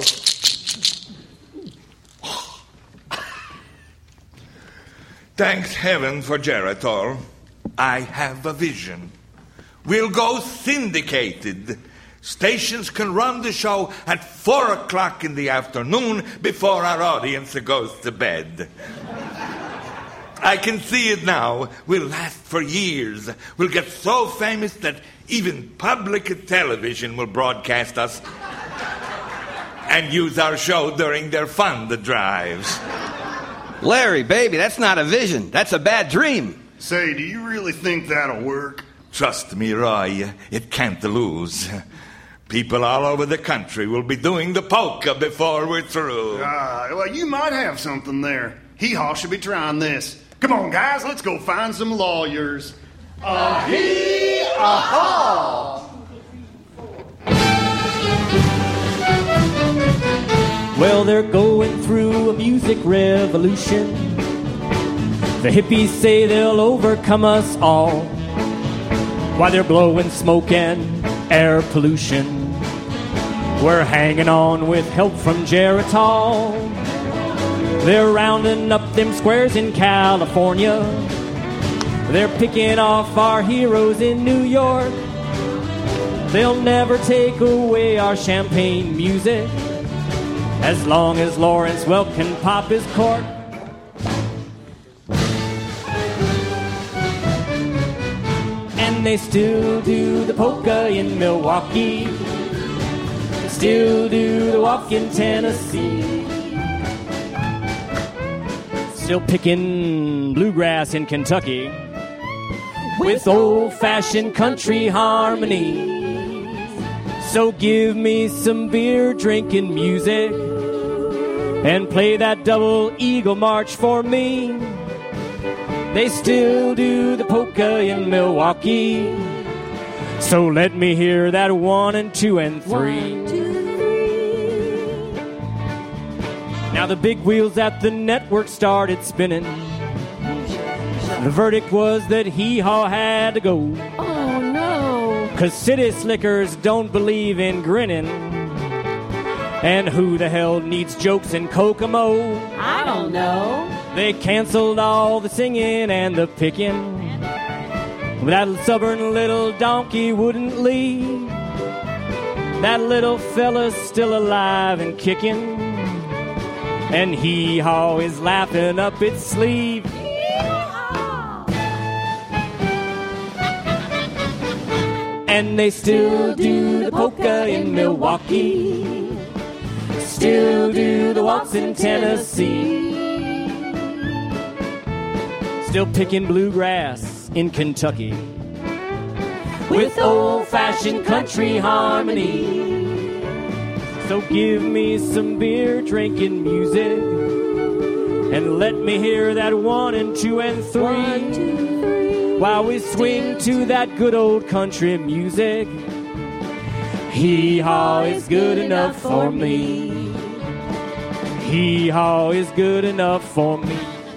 Thanks heaven for Geritol. I have a vision. We'll go syndicated. Stations can run the show at four o'clock in the afternoon before our audience goes to bed. I can see it now. We'll last for years. We'll get so famous that even public television will broadcast us and use our show during their fund drives. Larry, baby, that's not a vision. That's a bad dream. Say, do you really think that'll work? Trust me, Roy, it can't lose. People all over the country will be doing the polka before we're through. Ah, uh, well, you might have something there. Hee-haw should be trying this. Come on, guys, let's go find some lawyers. A-hee-a-haw! Well, they're going through a music revolution. The hippies say they'll overcome us all, while they're blowing smoke and air pollution. We're hanging on with help from Geritol. They're rounding up them squares in California. They're picking off our heroes in New York. They'll never take away our champagne music as long as Lawrence Welk can pop his cork. And they still do the polka in Milwaukee, still do the walk in Tennessee, still picking bluegrass in Kentucky with old-fashioned country harmony. So give me some beer drinking music and play that double eagle march for me. They still do the polka in Milwaukee, so let me hear that one and two and three. One, two, three. Now the big wheels at the network started spinning. The verdict was that Hee-Haw had to go. Oh, no. 'Cause city slickers don't believe in grinning. And who the hell needs jokes in Kokomo? I don't know. They canceled all the singing and the picking. That stubborn little donkey wouldn't leave. That little fella's still alive and kicking. And Hee-Haw is laughing up its sleeve. And they still do the polka in Milwaukee, still do the waltz in Tennessee, still picking bluegrass in Kentucky with old-fashioned country harmony. So give me some beer drinking music And let me hear that one and two and three, one, two, three. While we swing to that good old country music. Hee-haw is good enough for me. Hee-haw is good enough for me.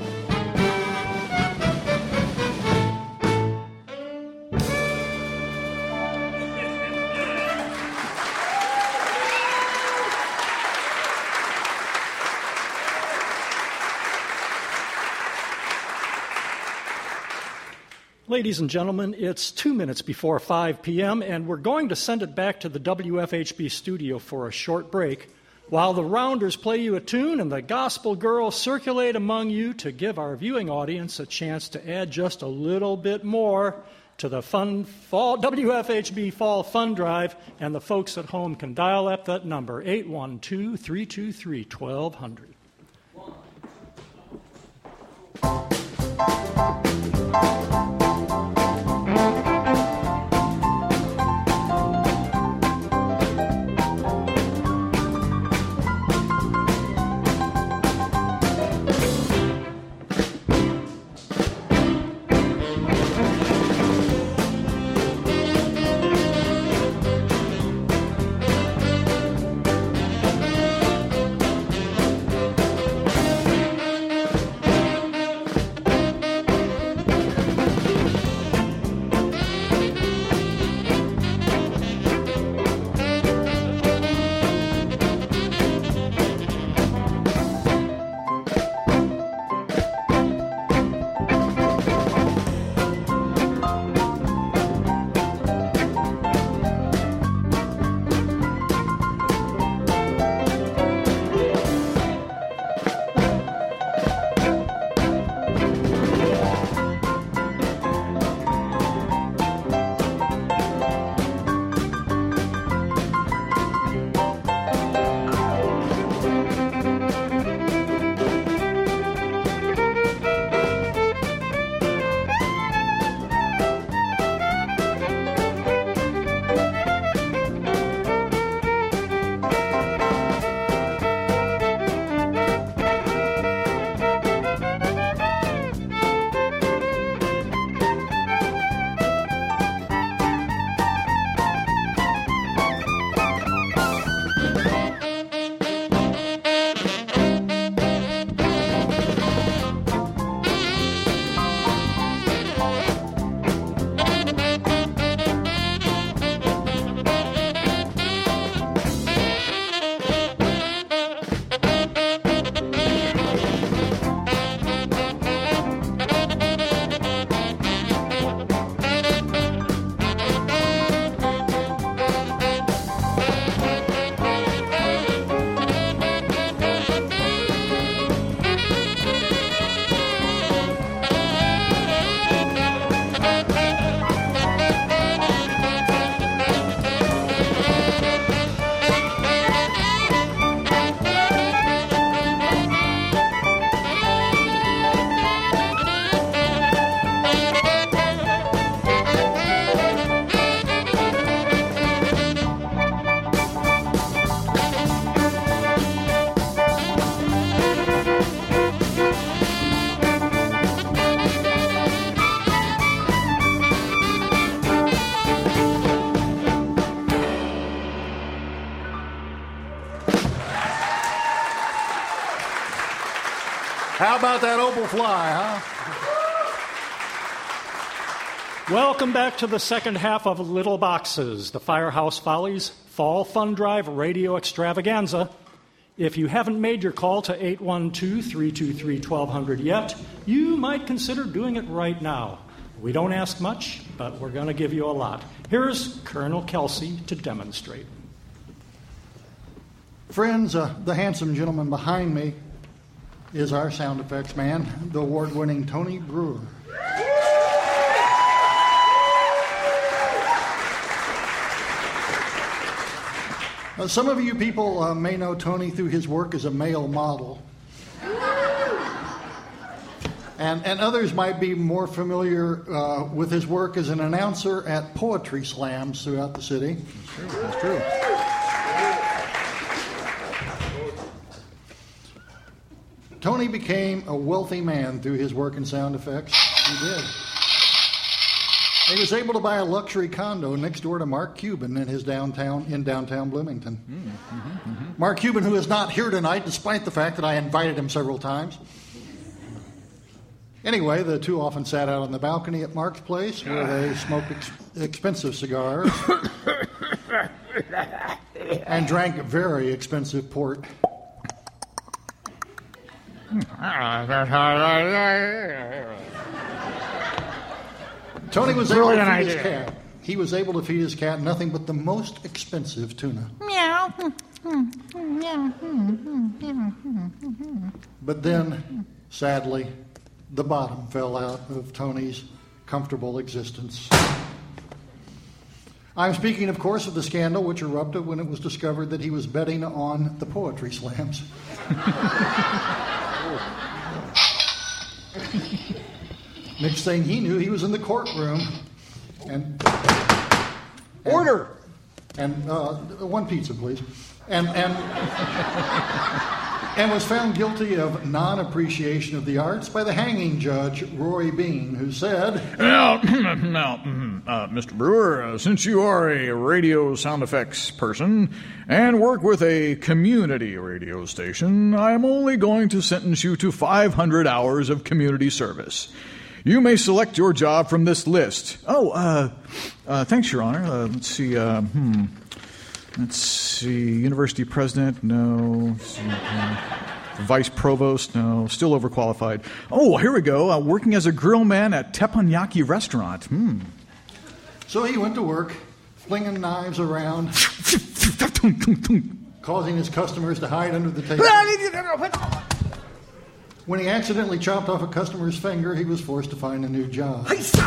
Ladies and gentlemen, it's two minutes before five p.m., and we're going to send it back to the W F H B studio for a short break while the Rounders play you a tune and the gospel girls circulate among you to give our viewing audience a chance to add just a little bit more to the fun fall W F H B Fall Fun Drive, and the folks at home can dial up that number, eight one two, three two three, one two zero zero. How about that Opal Fly, huh? Welcome back to the second half of Little Boxes, the Firehouse Follies Fall Fun Drive Radio Extravaganza. If you haven't made your call to eight one two, three two three, one two zero zero yet, you might consider doing it right now. We don't ask much, but we're going to give you a lot. Here's Colonel Kelsey to demonstrate. Friends, uh, the handsome gentleman behind me is our sound effects man, the award-winning Tony Brewer. Uh, some of you people uh, may know Tony through his work as a male model. And, and others might be more familiar uh, with his work as an announcer at poetry slams throughout the city. That's true. That's true. Tony became a wealthy man through his work in sound effects. He did. He was able to buy a luxury condo next door to Mark Cuban in his downtown in downtown Bloomington. Mm-hmm, mm-hmm. Mark Cuban, who is not here tonight, despite the fact that I invited him several times. Anyway, the two often sat out on the balcony at Mark's place where they smoked ex- expensive cigars and drank very expensive port. Tony was able to feed his cat. He was able to feed his cat nothing but the most expensive tuna. Meow. But then, sadly, the bottom fell out of Tony's comfortable existence. I'm speaking, of course, of the scandal which erupted when it was discovered that he was betting on the poetry slams. Next thing he knew, he was in the courtroom and... Order! And, and uh, one pizza, please. And, and, and was found guilty of non-appreciation of the arts by the hanging judge, Roy Bean, who said... Now, now uh, Mister Brewer, uh, since you are a radio sound effects person and work with a community radio station, I am only going to sentence you to five hundred hours of community service. You may select your job from this list. Oh, uh, uh, thanks, Your Honor. Uh, let's see. Uh, hmm. Let's see. University president? No. Let's see, uh, vice provost? No. Still overqualified. Oh, here we go. Uh, working as a grill man at Teppanyaki restaurant. Hmm. So he went to work, flinging knives around, causing his customers to hide under the table. When he accidentally chopped off a customer's finger, he was forced to find a new job.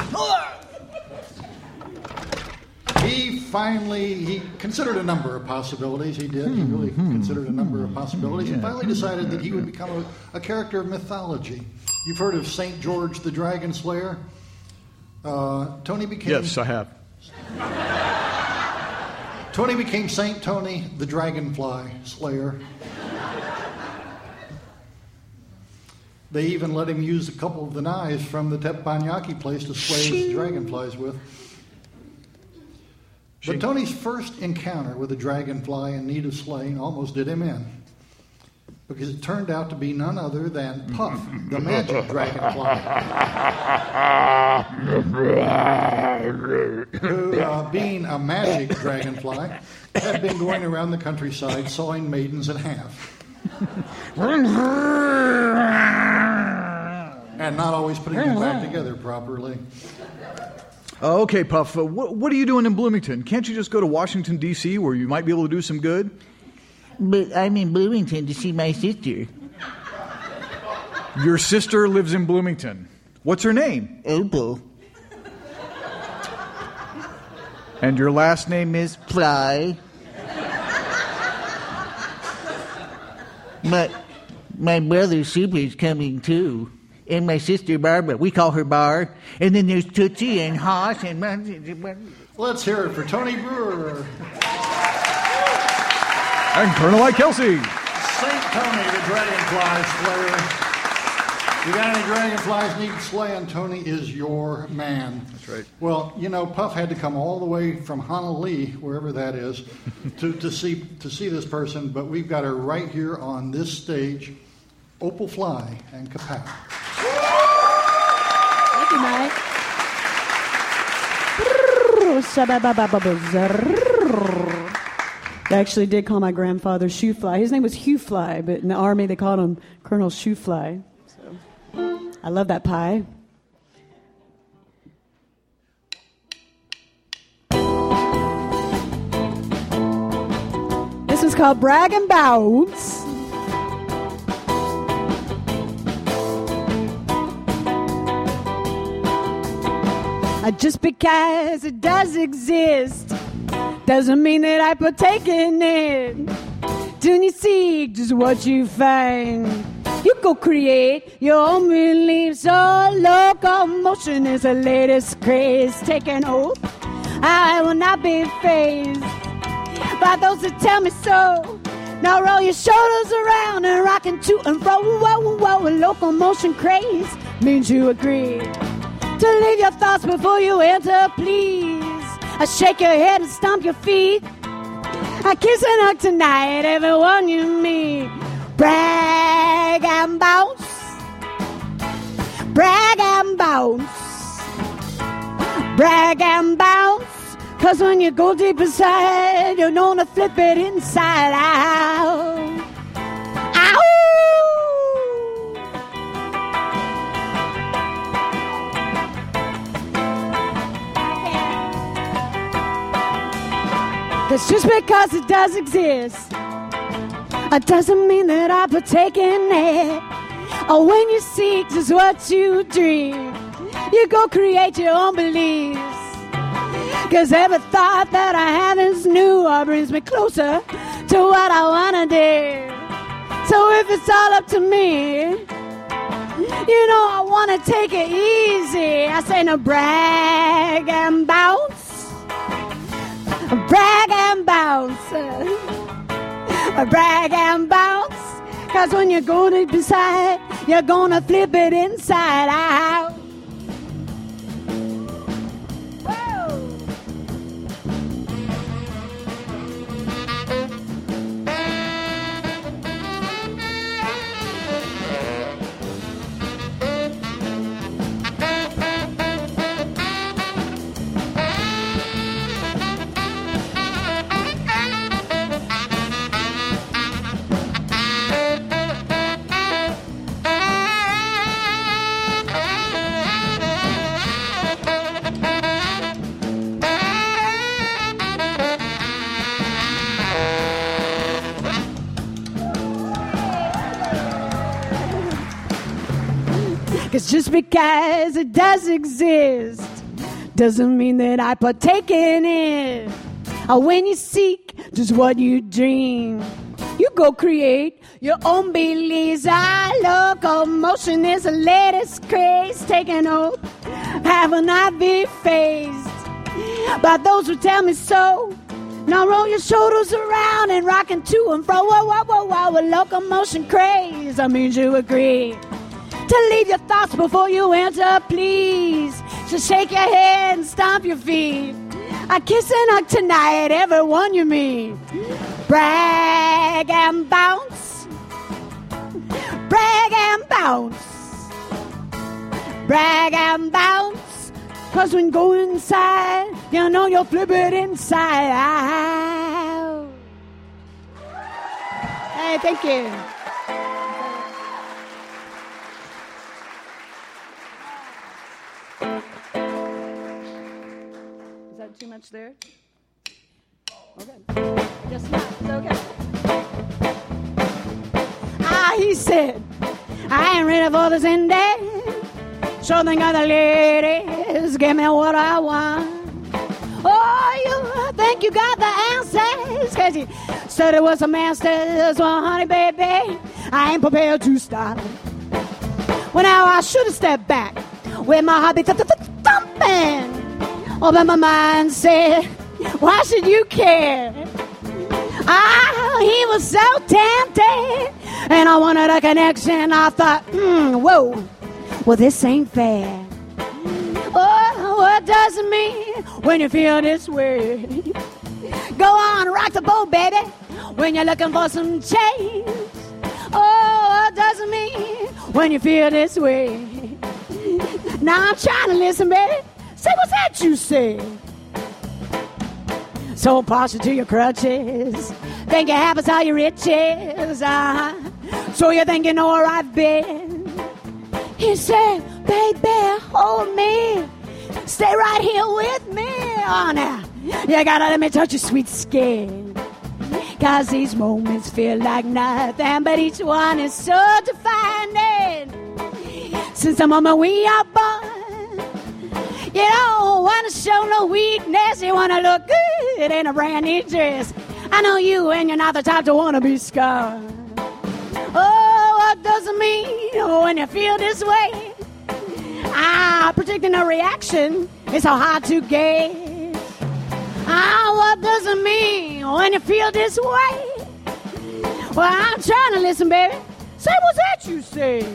He finally, he considered a number of possibilities. He did. He really considered a number of possibilities and finally decided that he would become a, a character of mythology. You've heard of Saint George the Dragon Slayer? Uh, Tony became... Yes, I have. Tony became Saint Tony the Dragonfly Slayer. They even let him use a couple of the knives from the teppanyaki place to slay his dragonflies with. But Tony's first encounter with a dragonfly in need of slaying almost did him in, because it turned out to be none other than Puff, the magic dragonfly, who, uh, being a magic dragonfly, had been going around the countryside sawing maidens in half. And not always putting them back together properly. Okay, Puff, uh, what, what are you doing in Bloomington? Can't you just go to Washington, D C, where you might be able to do some good? But I'm in Bloomington to see my sister. Your sister lives in Bloomington. What's her name? Opal. And your last name is? Fly. My, my brother Super's coming too. And my sister Barbara. We call her Bar. And then there's Tootsie and Hoss and... Let's hear it for Tony Brewer. And Colonel Ike Kelsey. Saint Tony, the Dragonfly Slayer. You got any dragonflies need slaying? Tony is your man. That's right. Well, you know, Puff had to come all the way from Honolulu, wherever that is, to, to see to see this person. But we've got her right here on this stage, Opal Fly and Kapow. Thank you, Mike. I actually did call my grandfather Shoe Fly. His name was Hugh Fly, but in the Army they called him Colonel Shoe Fly. So I love that pie. This is called Brag and Bounce. Just because it does exist doesn't mean that I partake in it. Don't you see just what you find? You go create your own beliefs. So locomotion is the latest craze. Take an oath, I will not be fazed by those that tell me so. Now roll your shoulders around and rockin' to and fro. Whoa, whoa, whoa. A locomotion craze means you agree to leave your thoughts before you enter, please. I shake your head and stomp your feet. I kiss and hug tonight, everyone you meet. Brag and bounce. Brag and bounce. Brag and bounce. Cause when you go deep inside, you're known to flip it inside out. Ow! That's just because it does exist. It doesn't mean that I partake in it. Or when you seek just what you dream, you go create your own beliefs. Cause every thought that I have is new or brings me closer to what I wanna do. So if it's all up to me, you know I wanna take it easy. I say no, brag and bounce. Brag and bounce. Brag and bounce. Cause when you go deep inside, you're gonna flip it inside out. Cause just because it does exist doesn't mean that I partake in it. Or when you seek just what you dream, you go create your own beliefs. Our locomotion is the latest craze taking hold. Haven't I been phased by those who tell me so? Now roll your shoulders around and rockin' to and fro. Whoa, whoa, whoa, whoa, a locomotion craze. I mean you agree to leave your thoughts before you enter, please. So shake your head and stomp your feet. I kiss and hug tonight, everyone you meet. Brag and bounce. Brag and bounce. Brag and bounce. Cause when you go inside, you know you'll flip it inside out. Hey, thank you. Is that too much there? Okay. Just not. It's okay. Ah, he said, I ain't ready for this ending. Sure think other ladies give me what I want. Oh, you think you got the answers? Cause you said it was a master's. Well, honey, baby, I ain't prepared to stop. Well, now I should have stepped back with my heart be th- th- th- thumping. Oh, but my mind said, why should you care? Ah, he was so tempted, and I wanted a connection. I thought, hmm, whoa, well, this ain't fair. Oh, what does it mean when you feel this way? Go on, rock the boat, baby, when you're looking for some change. Oh, what does it mean when you feel this way? Now I'm trying to listen, baby. Say what's that you say? So partial to your crutches. Think it happens how your riches. Uh-huh. So you think you know where I've been. He said, baby, hold me. Stay right here with me. Oh, now, you gotta let me touch your sweet skin. Cause these moments feel like nothing, but each one is so defining. Since the moment we are born, you don't want to show no weakness. You want to look good in a brand new dress. I know you, and you're not the type to want to be scarred. Oh, what does it mean when you feel this way? Ah, predicting a reaction is so hard to gauge. Ah, what does it mean when you feel this way? Well, I'm trying to listen, baby. Say what's that you say?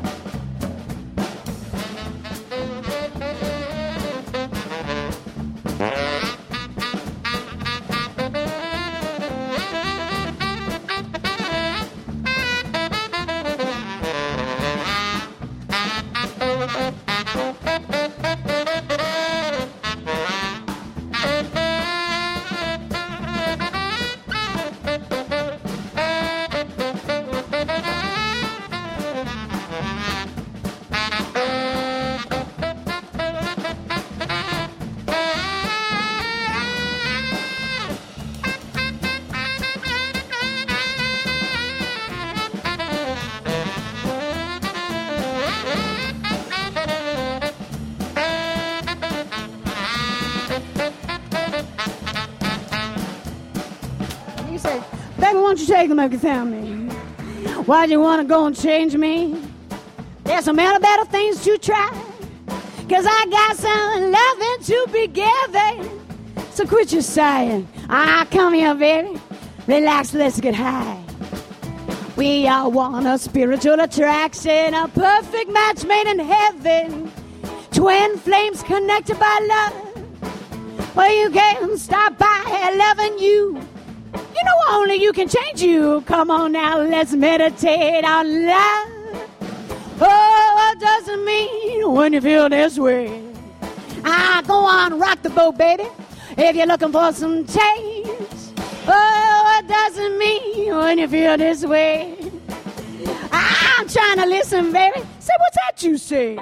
Take them without me. Why'd you want to go and change me? There's some other better things to try. Cause I got some loving to be given. So quit your sighing. Ah, come here, baby. Relax, let's get high. We all want a spiritual attraction, a perfect match made in heaven. Twin flames connected by love. Well, you can't stop by loving you. You know only you can change you. Come on now, let's meditate on love. Oh, what does it mean when you feel this way? Ah, go on, rock the boat, baby, if you're looking for some change. Oh, what does it mean when you feel this way? Ah, I'm trying to listen, baby. Say what's that you say?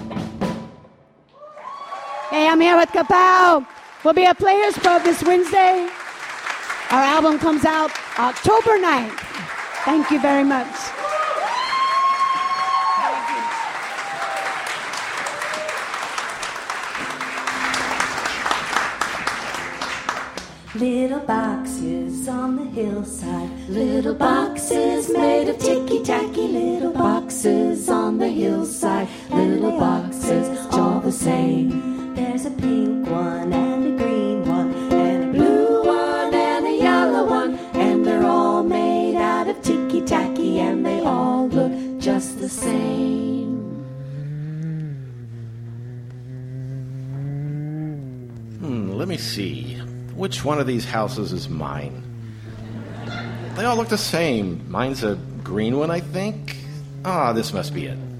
Hey, I'm here with Kapow. We'll be at Players Pub this Wednesday. Our album comes out October ninth. Thank you very much. Little boxes on the hillside, little boxes made of ticky-tacky, little boxes on the hillside, little boxes all the same. There's a pink one and a green one and a blue one and a yellow one, and they're all made out of ticky-tacky and they all look just the same. Hmm, let me see. Which one of these houses is mine? They all look the same. Mine's a green one, I think. Ah, this must be it.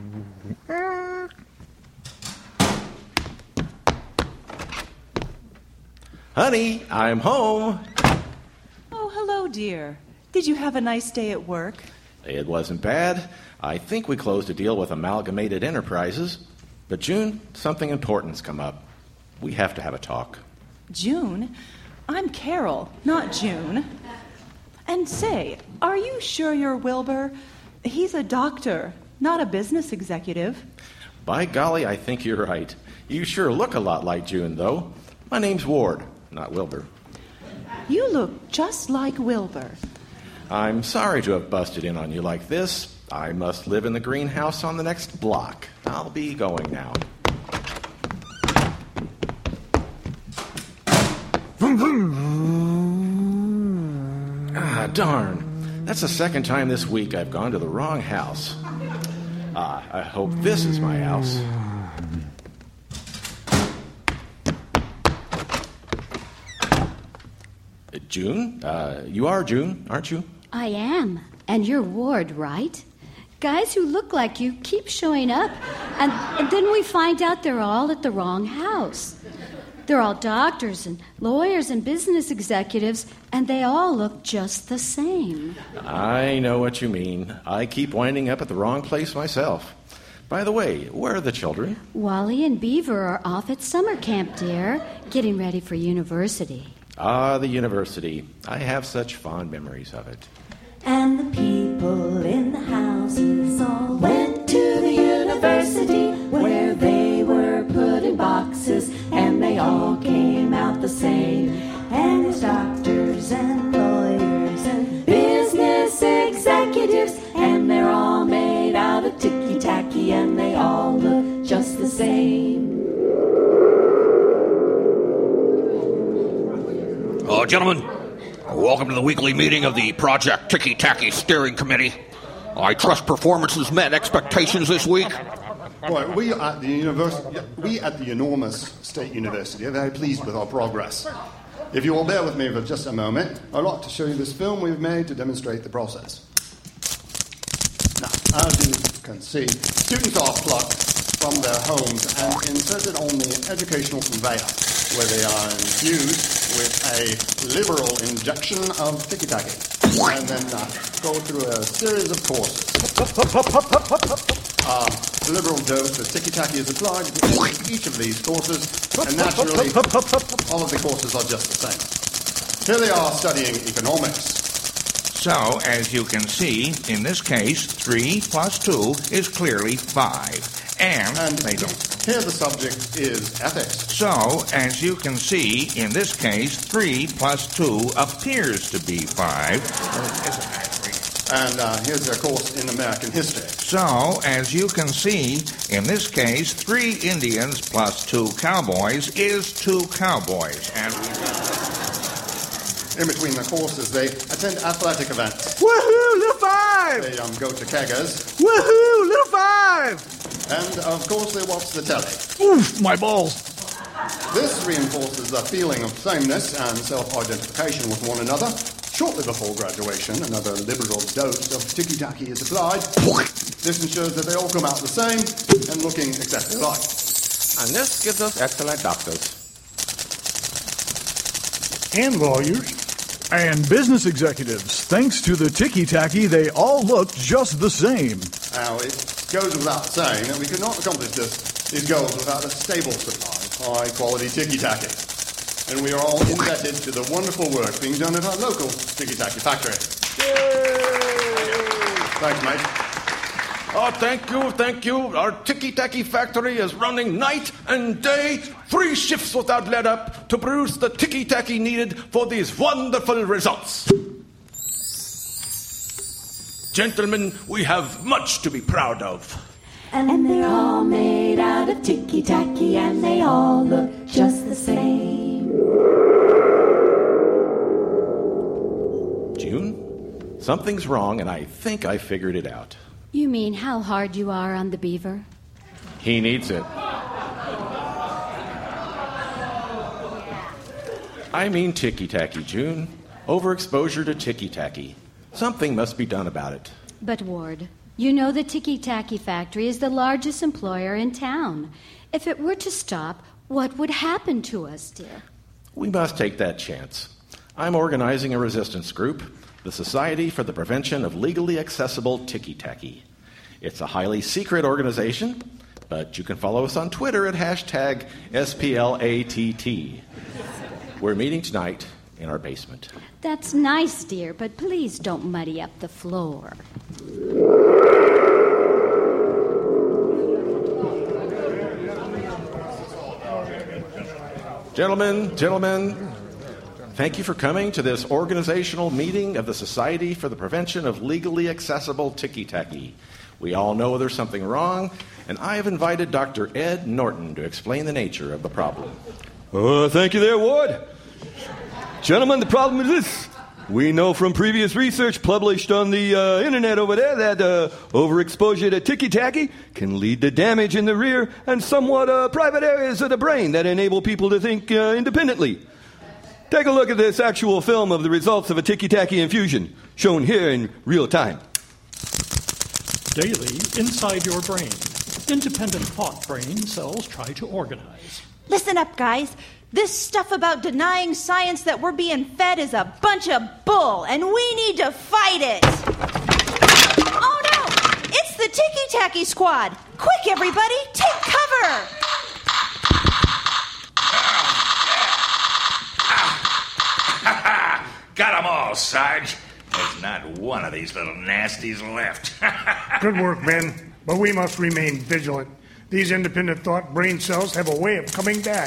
Honey, I'm home. Oh, hello, dear. Did you have a nice day at work? It wasn't bad. I think we closed a deal with Amalgamated Enterprises. But June, something important's come up. We have to have a talk. June? I'm Carol, not June. And say, are you sure you're Wilbur? He's a doctor, not a business executive. By golly, I think you're right. You sure look a lot like June, though. My name's Ward, not Wilbur. You look just like Wilbur. I'm sorry to have busted in on you like this. I must live in the greenhouse on the next block. I'll be going now. Ah, darn. That's the second time this week I've gone to the wrong house. Ah, I hope this is my house. Uh, June? Uh, you are June, aren't you? I am. And you're Ward, right? Guys who look like you keep showing up, and, and then we find out they're all at the wrong house. They're all doctors and lawyers and business executives, and they all look just the same. I know what you mean. I keep winding up at the wrong place myself. By the way, where are the children? Wally and Beaver are off at summer camp, dear, getting ready for university. Ah, the university. I have such fond memories of it. And the people in the houses all went to the university, where they were put in boxes and they all came out the same. And there's doctors and lawyers and business executives, and they're all made out of ticky-tacky and they all look just the same. Oh, gentlemen, Welcome to the weekly meeting of the Project Tiki Tacky Steering Committee. I trust performances met expectations this week. Well, we at the university, we at the enormous State University are very pleased with our progress. If you will bear with me for just a moment, I'd like to show you this film we've made to demonstrate the process. Now, as you can see, students are plucked from their homes and inserted on the educational conveyor, where they are infused with a liberal injection of tiki-taki, and then uh, go through a series of courses. Uh, the liberal dose of tiki-taki is applied to each of these courses, and naturally, all of the courses are just the same. Here they are studying economics. So, as you can see, in this case, three plus two is clearly five. And, and they don't. Here the subject is ethics. So, as you can see, in this case, three plus two appears to be five. And uh, here's their course in American history. So, as you can see, in this case, three Indians plus two cowboys is two cowboys. And in between the courses, they attend athletic events. Woohoo, little five! They um, go to keggers. Woohoo, little five! And, of course, they watch the telly. Oof, my balls. This reinforces the feeling of sameness and self-identification with one another. Shortly before graduation, another liberal dose of tiki-taki is applied. This ensures that they all come out the same and looking exactly alike. And this gives us excellent doctors. And lawyers. And business executives. Thanks to the tiki-taki, they all look just the same. Now, it goes without saying that we could not accomplish this, these goals without a stable supply of high-quality tiki-taki. And we are all indebted to the wonderful work being done at our local tiki-taki factory. Thanks, mate. Oh, thank you, thank you. Our tiki-taki factory is running night and day, three shifts without let up, to produce the tiki-taki needed for these wonderful results. Gentlemen, we have much to be proud of. And they're all made out of tiki-taki, and they all look just the same. June, something's wrong, and I think I figured it out. You mean how hard you are on the beaver? He needs it. I mean tiki-taki, June. Overexposure to tiki-taki. Something must be done about it. But, Ward, you know the tiki-taki factory is the largest employer in town. If it were to stop, what would happen to us, dear? We must take that chance. I'm organizing a resistance group, the Society for the Prevention of Legally Accessible Tiki-Taki. It's a highly secret organization, but you can follow us on Twitter at hashtag S P L A T T. We're meeting tonight in our basement. That's nice, dear, but please don't muddy up the floor. Gentlemen, gentlemen, thank you for coming to this organizational meeting of the Society for the Prevention of Legally Accessible Tiki-Taki. We all know there's something wrong, and I have invited Doctor Ed Norton to explain the nature of the problem. Uh, thank you there, Ward. Gentlemen, the problem is this. We know from previous research published on the uh, internet over there that uh, overexposure to tiki-taki can lead to damage in the rear and somewhat uh, private areas of the brain that enable people to think uh, independently. Take a look at this actual film of the results of a tiki-taki infusion, shown here in real time. Daily, inside your brain, independent thought brain cells try to organize. Listen up, guys. This stuff about denying science that we're being fed is a bunch of bull, and we need to fight it. Oh, no! It's the Tiki-Taki Squad. Quick, everybody, take cover! Got 'em all, Sarge. There's not one of these little nasties left. Good work, men. But we must remain vigilant. These independent thought brain cells have a way of coming back.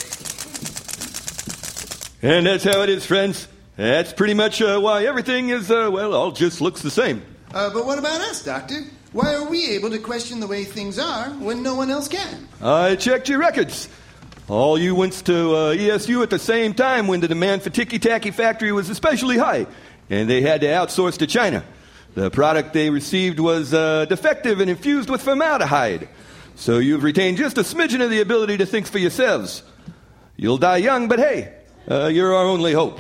And that's how it is, friends. That's pretty much uh, why everything is, uh, well, all just looks the same. Uh, but what about us, Doctor? Why are we able to question the way things are when no one else can? I checked your records. All you went to uh, E S U at the same time when the demand for Tiki Tacky Factory was especially high, and they had to outsource to China. The product they received was uh, defective and infused with formaldehyde. So you've retained just a smidgen of the ability to think for yourselves. You'll die young, but hey, uh, you're our only hope.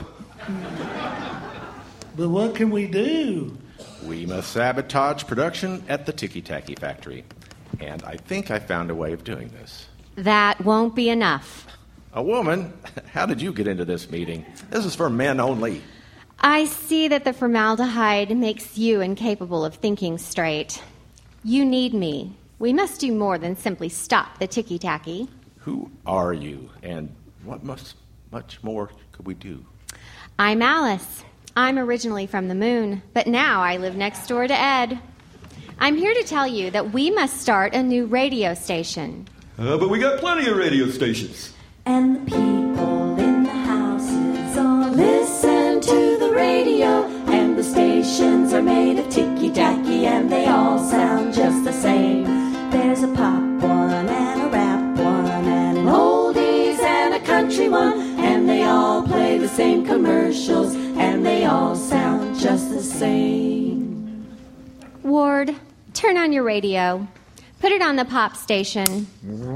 But what can we do? We must sabotage production at the Tiki Tacky Factory. And I think I found a way of doing this. That won't be enough. A woman? How did you get into this meeting? This is for men only. I see that the formaldehyde makes you incapable of thinking straight. You need me. We must do more than simply stop the Tiki Tacky. Who are you? And what much, much more could we do? I'm Alice. I'm originally from the moon, but now I live next door to Ed. I'm here to tell you that we must start a new radio station. Uh, but we got plenty of radio stations. And the people in the houses all listen to the radio. And the stations are made of ticky-tacky and they all sound just the same. There's a pop one and a rap one and an oldies and a country one. And they all play the same commercials and they all sound just the same. Ward, turn on your radio. Put it on the pop station.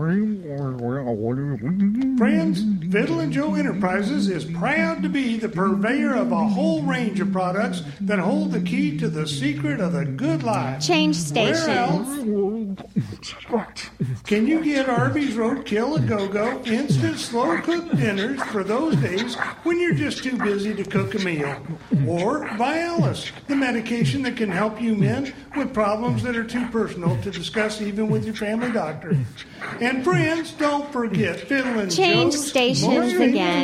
Friends, Fiddle and Joe Enterprises is proud to be the purveyor of a whole range of products that hold the key to the secret of the good life. Change stations. Where else can you get Arby's Roadkill a Go-Go instant slow-cooked dinners for those days when you're just too busy to cook a meal? Or Vialis, the medication that can help you men with problems that are too personal to discuss even with your family doctor. And friends, don't forget Fiddle and Change Joe's stations again.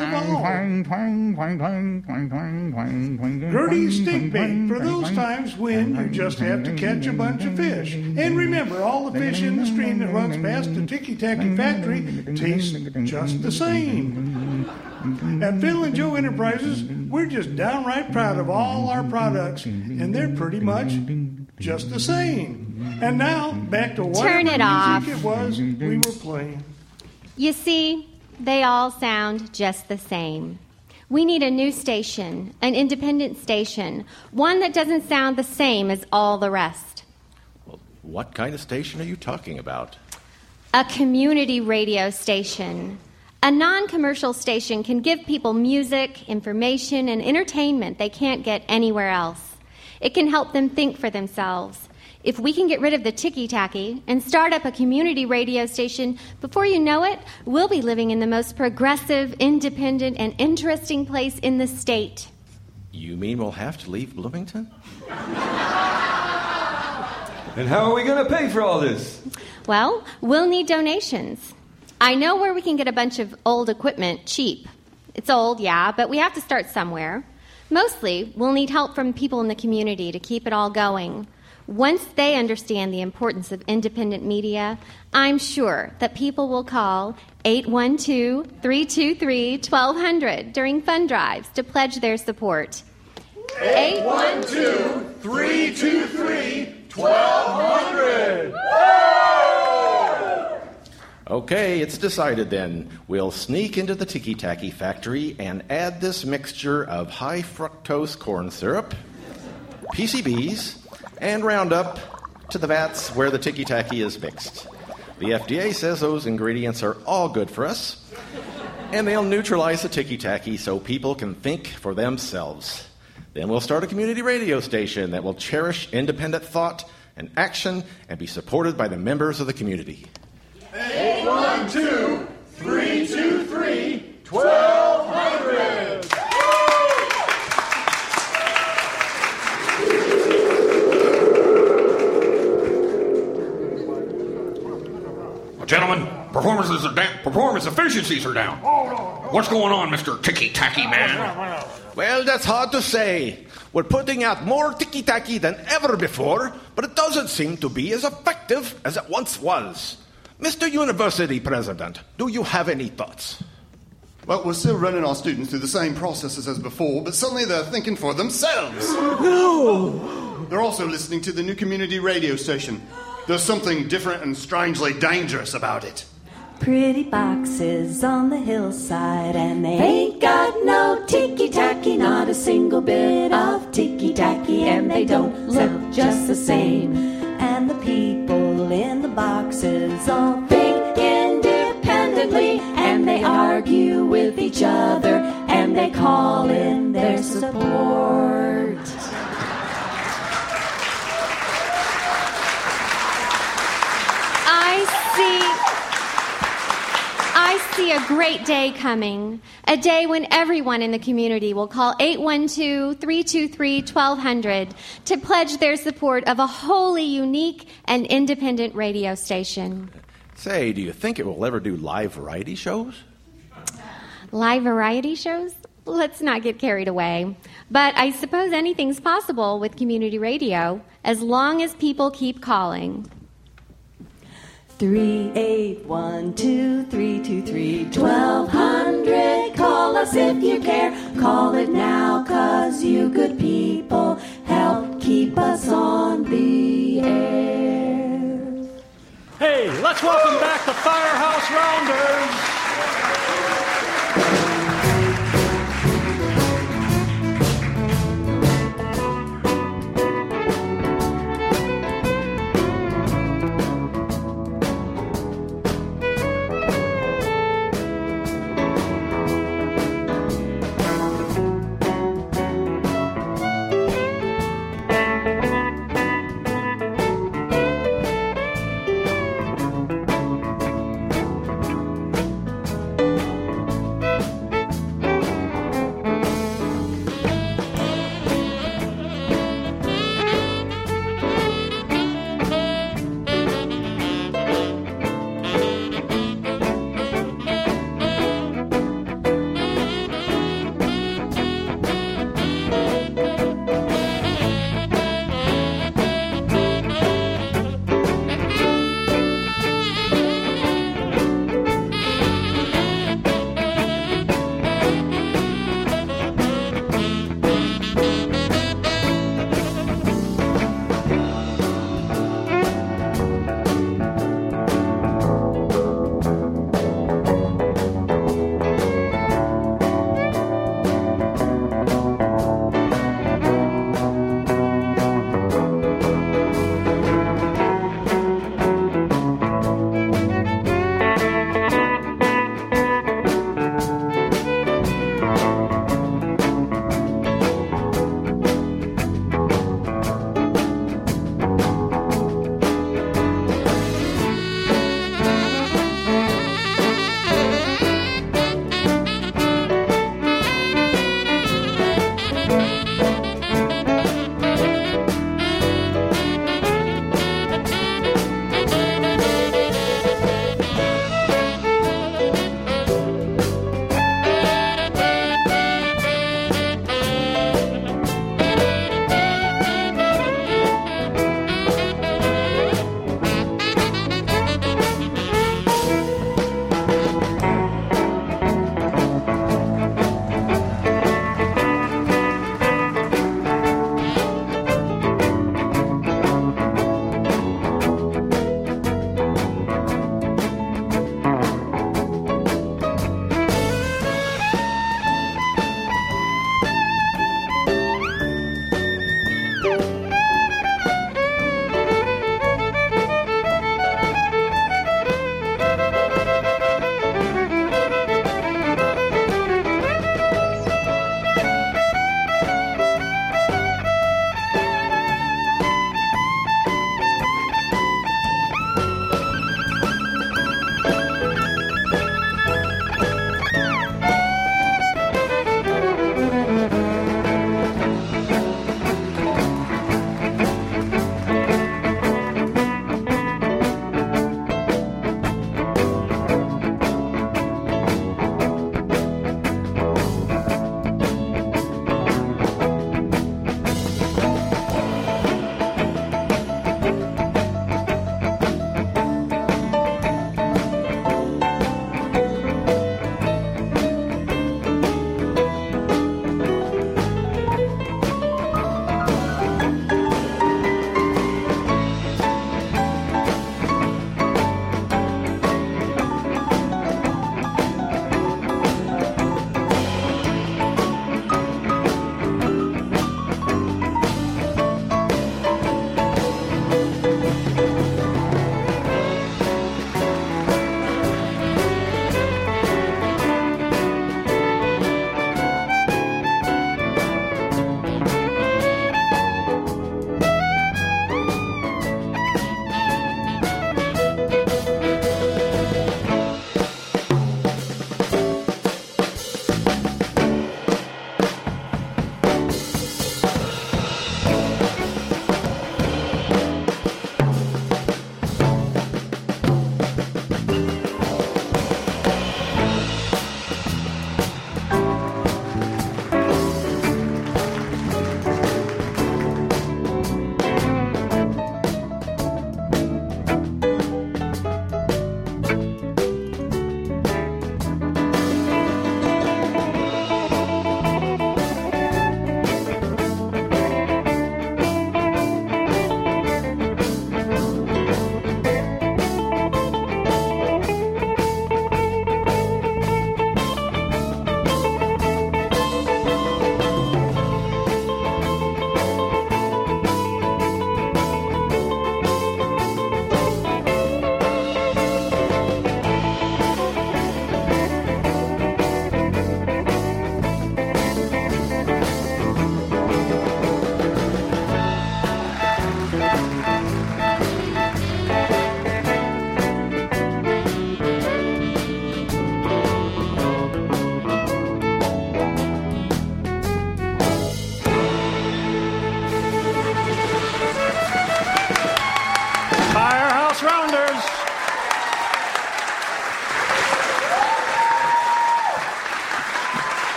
Gertie's Stink Bait for those times when you just have to catch a bunch of fish. And remember, all the fish in the stream that runs past the Tiki Tacky Factory taste just the same. At Fiddle and Joe Enterprises, we're just downright proud of all our products, and they're pretty much just the same. And now, back to whatever Turn it music off. it was we were playing. You see, they all sound just the same. We need a new station, an independent station, one that doesn't sound the same as all the rest. Well, what kind of station are you talking about? A community radio station. A non-commercial station can give people music, information, and entertainment they can't get anywhere else. It can help them think for themselves. If we can get rid of the ticky-tacky and start up a community radio station, before you know it, we'll be living in the most progressive, independent, and interesting place in the state. You mean we'll have to leave Bloomington? And how are we going to pay for all this? Well, we'll need donations. I know where we can get a bunch of old equipment cheap. It's old, yeah, but we have to start somewhere. Mostly, we'll need help from people in the community to keep it all going. Once they understand the importance of independent media, I'm sure that people will call eight one two, three two three, one two zero zero during fund drives to pledge their support. eight one two, three two three, one two zero zero. Okay, it's decided then. We'll sneak into the Tiki Tacky Factory and add this mixture of high fructose corn syrup, P C Bs, and Roundup to the vats where the Tiki Tacky is mixed. The F D A says those ingredients are all good for us, and they'll neutralize the Tiki Tacky so people can think for themselves. Then we'll start a community radio station that will cherish independent thought and action and be supported by the members of the community. eight one two, three two three, one two zero zero. Gentlemen, performances are down. Performance efficiencies are down. What's going on, Mister Tiki Tacky Man? Well, that's hard to say. We're putting out more Tiki Tacky than ever before, but it doesn't seem to be as effective as it once was. Mister University President, do you have any thoughts? Well, we're still running our students through the same processes as before, but suddenly they're thinking for themselves. No! They're also listening to the new community radio station. There's something different and strangely dangerous about it. Pretty boxes on the hillside, and they ain't got no ticky-tacky, not a single bit of ticky-tacky, and they don't look just the same. And the people in the boxes all think independently, and they argue with each other, and they call in their support. I see... I see a great day coming, a day when everyone in the community will call eight one two, three two three, one two zero zero to pledge their support of a wholly unique and independent radio station. Say, do you think it will ever do live variety shows? Live variety shows? Let's not get carried away. But I suppose anything's possible with community radio, as long as people keep calling. Three eight one two three two three twelve hundred. Call us if you care. Call it now, 'cause you good people help keep us on the air. Hey, let's welcome back the Firehouse Rounders.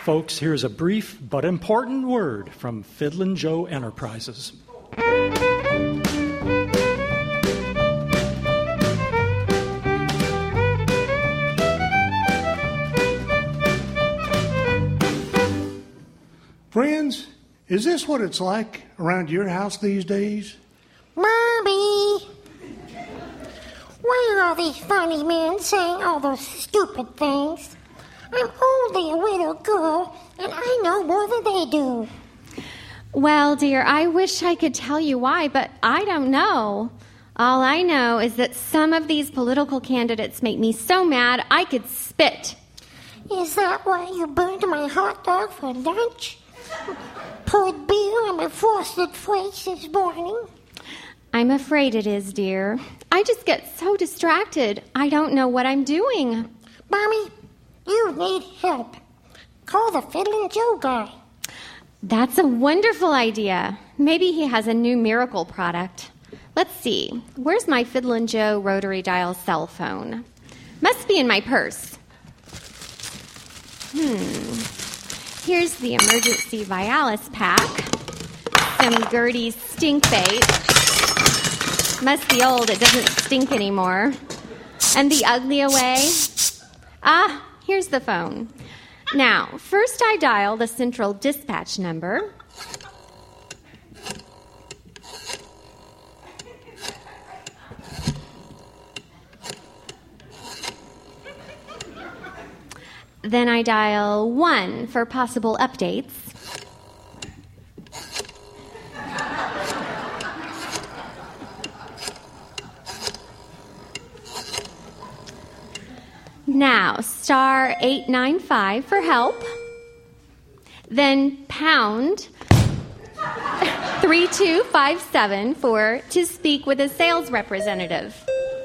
Folks, here's a brief but important word from Fiddlin' Joe Enterprises. Friends, is this what it's like around your house these days? Mommy! Why are all these funny men saying all those stupid things? I'm only a little girl, and I know more than they do. Well, dear, I wish I could tell you why, but I don't know. All I know is that some of these political candidates make me so mad I could spit. Is that why you burned my hot dog for lunch? Poured beer on my frosted flakes this morning? I'm afraid it is, dear. I just get so distracted. I don't know what I'm doing. Mommy, you need help. Call the Fiddlin' Joe guy. That's a wonderful idea. Maybe he has a new miracle product. Let's see. Where's my Fiddlin' Joe rotary dial cell phone? Must be in my purse. Hmm. Here's the emergency Vialis pack. Some Gertie's stink bait. Must be old. It doesn't stink anymore. And the ugly away. Ah, here's the phone. Now, first I dial the central dispatch number. Then I dial one for possible updates. Now, star eight nine five for help. Then pound three two five seven for to speak with a sales representative.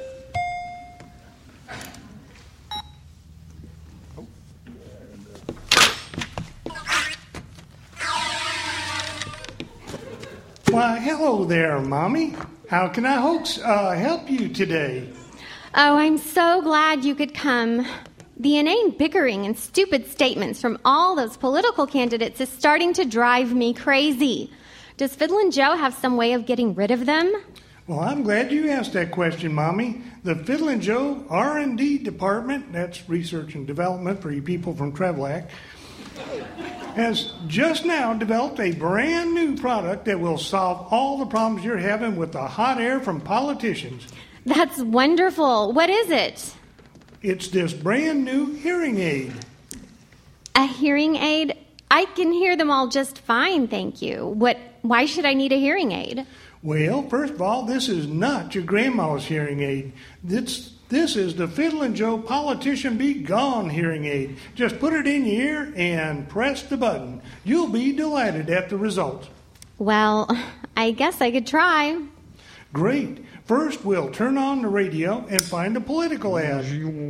Why, hello there, Mommy. How can I hope, uh, help you today? Oh, I'm so glad you could come. The inane bickering and stupid statements from all those political candidates is starting to drive me crazy. Does Fiddlin' Joe have some way of getting rid of them? Well, I'm glad you asked that question, Mommy. The Fiddlin' Joe R and D department, that's research and development for you people from Trevlac, has just now developed a brand new product that will solve all the problems you're having with the hot air from politicians. That's wonderful. What is it? It's this brand new hearing aid. A hearing aid? I can hear them all just fine, thank you. What? Why should I need a hearing aid? Well, first of all, this is not your grandma's hearing aid. This, this is the Fiddlin' Joe Politician Be Gone hearing aid. Just put it in your ear and press the button. You'll be delighted at the results. Well, I guess I could try. Great. First, we'll turn on the radio and find a political ad.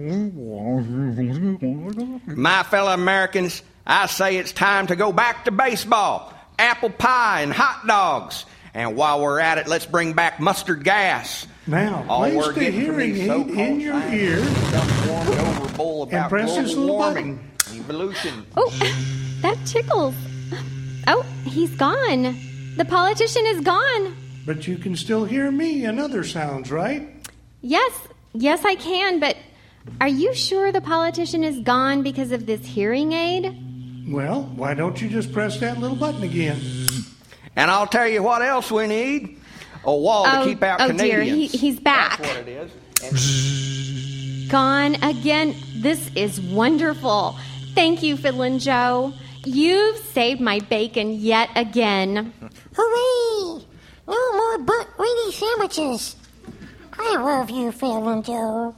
My fellow Americans, I say it's time to go back to baseball, apple pie, and hot dogs. And while we're at it, let's bring back mustard gas. Now, All place we're the getting from hearing these aid so-called in your scientists ear is some warmed over bull about and press this global little warming, button. evolution. Oh, that tickles. Oh, he's gone. The politician is gone. But you can still hear me and other sounds, right? Yes, yes I can, but are you sure the politician is gone because of this hearing aid? Well, why don't you just press that little button again? And I'll tell you what else we need. A wall oh, to keep out oh Canadians. Dear, he, he's back. That's what it is. Gone again. This is wonderful. Thank you, Fiddlin' Joe. You've saved my bacon yet again. Hooray! No more butt-ready sandwiches. I love you, Fiddlin' Joe.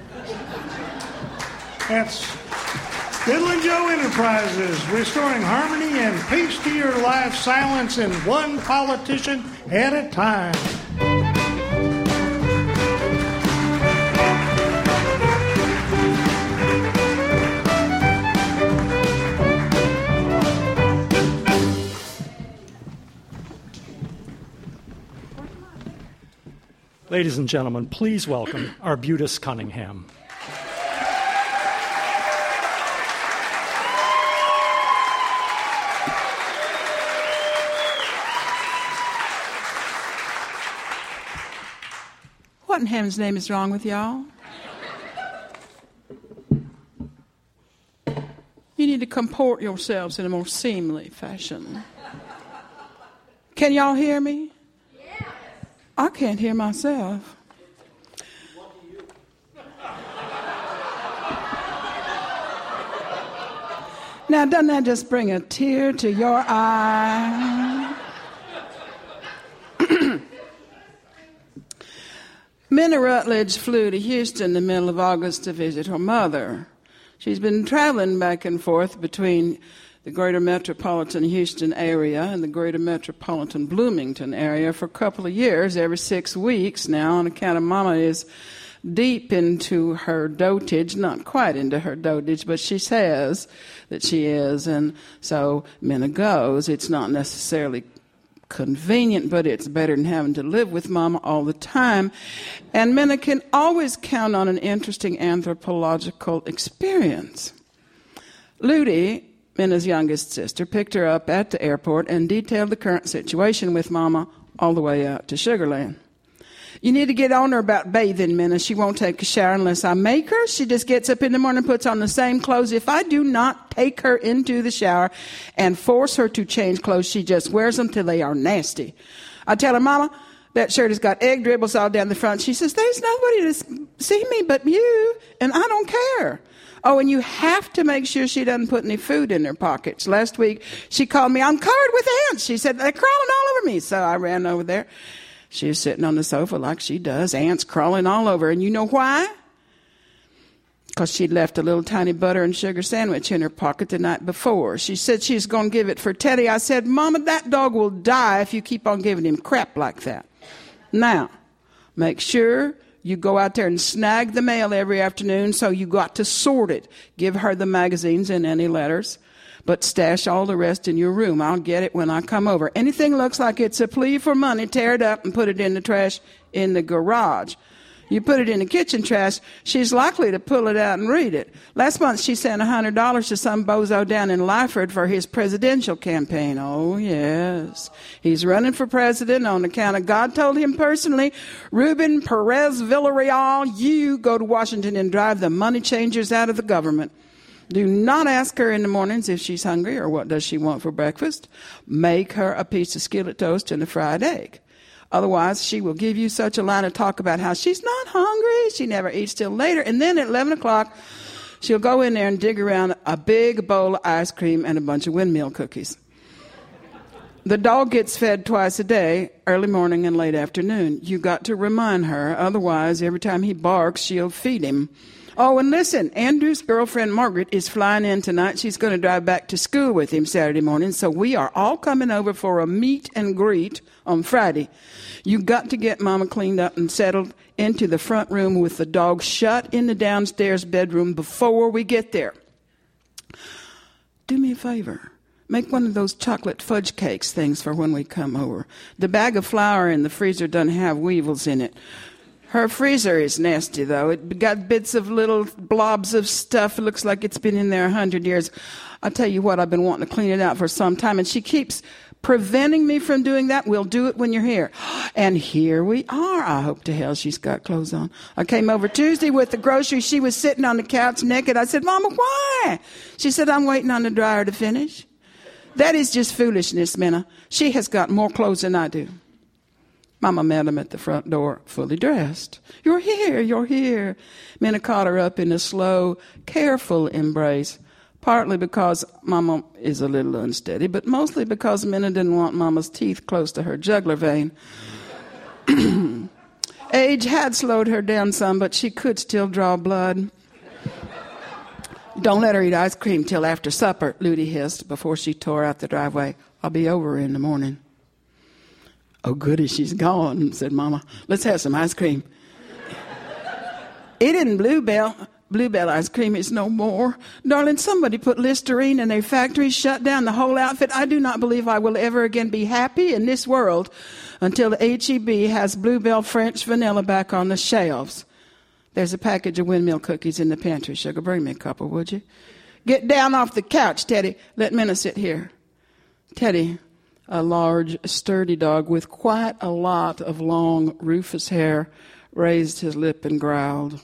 That's Fiddlin' Joe Enterprises, restoring harmony and peace to your life, silence in one politician at a time. Ladies and gentlemen, please welcome Arbutus Cunningham. What in heaven's name is wrong with y'all? You need to comport yourselves in a more seemly fashion. Can y'all hear me? Yes. I can't hear myself. Now, doesn't that just bring a tear to your eye? Minna Rutledge flew to Houston in the middle of August to visit her mother. She's been traveling back and forth between the greater metropolitan Houston area and the greater metropolitan Bloomington area for a couple of years, every six weeks now, on account of Mama is deep into her dotage, not quite into her dotage, but she says that she is, and so Minna goes. It's not necessarily convenient, but it's better than having to live with Mama all the time. And Minna can always count on an interesting anthropological experience. Ludi, Minna's youngest sister, picked her up at the airport and detailed the current situation with Mama all the way out to Sugar Land. You need to get on her about bathing, Minna. She won't take a shower unless I make her. She just gets up in the morning and puts on the same clothes. If I do not take her into the shower and force her to change clothes, she just wears them till they are nasty. I tell her, Mama, that shirt has got egg dribbles all down the front. She says, there's nobody to see me but you, and I don't care. Oh, and you have to make sure she doesn't put any food in her pockets. Last week, she called me, I'm covered with ants. She said, they're crawling all over me. So I ran over there. She was sitting on the sofa like she does, ants crawling all over. And you know why? Because she'd left a little tiny butter and sugar sandwich in her pocket the night before. She said she's going to give it for Teddy. I said, Mama, that dog will die if you keep on giving him crap like that. Now, make sure you go out there and snag the mail every afternoon, so you got to sort it. Give her the magazines and any letters, but stash all the rest in your room. I'll get it when I come over. Anything looks like it's a plea for money, tear it up and put it in the trash in the garage. You put it in the kitchen trash, she's likely to pull it out and read it. Last month, she sent one hundred dollars to some bozo down in Lyford for his presidential campaign. Oh, yes. He's running for president on account of God told him personally, Ruben Perez Villarreal, you go to Washington and drive the money changers out of the government. Do not ask her in the mornings if she's hungry or what does she want for breakfast. Make her a piece of skillet toast and a fried egg. Otherwise, she will give you such a line of talk about how she's not hungry, she never eats till later, and then at eleven o'clock, she'll go in there and dig around a big bowl of ice cream and a bunch of windmill cookies. The dog gets fed twice a day, early morning and late afternoon. You got to remind her, otherwise, every time he barks, she'll feed him. Oh, and listen, Andrew's girlfriend Margaret is flying in tonight. She's going to drive back to school with him Saturday morning, so we are all coming over for a meet and greet on Friday. You got to get Mama cleaned up and settled into the front room with the dog shut in the downstairs bedroom before we get there. Do me a favor. Make one of those chocolate fudge cakes things for when we come over. The bag of flour in the freezer doesn't have weevils in it. Her freezer is nasty, though. It got bits of little blobs of stuff. It looks like it's been in there a hundred years. I'll tell you what, I've been wanting to clean it out for some time, and she keeps preventing me from doing that. We'll do it when you're here. And here we are. I hope to hell she's got clothes on. I came over Tuesday with the groceries. She was sitting on the couch naked. I said, Mama, why? She said, I'm waiting on the dryer to finish. That is just foolishness, Minna. She has got more clothes than I do. Mama met him at the front door, fully dressed. You're here, you're here. Minna caught her up in a slow, careful embrace, partly because Mama is a little unsteady, but mostly because Minna didn't want Mama's teeth close to her jugular vein. Age had slowed her down some, but she could still draw blood. Don't let her eat ice cream till after supper, Ludi hissed before she tore out the driveway. I'll be over in the morning. Oh, goody, she's gone, said Mama. Let's have some ice cream. It isn't Bluebell. Bluebell ice cream is no more. Darling, somebody put Listerine in their factory, shut down the whole outfit. I do not believe I will ever again be happy in this world until the H E B has Bluebell French vanilla back on the shelves. There's a package of windmill cookies in the pantry. Sugar, bring me a couple, would you? Get down off the couch, Teddy. Let Minna sit here. Teddy, a large, sturdy dog with quite a lot of long, rufous hair, raised his lip and growled.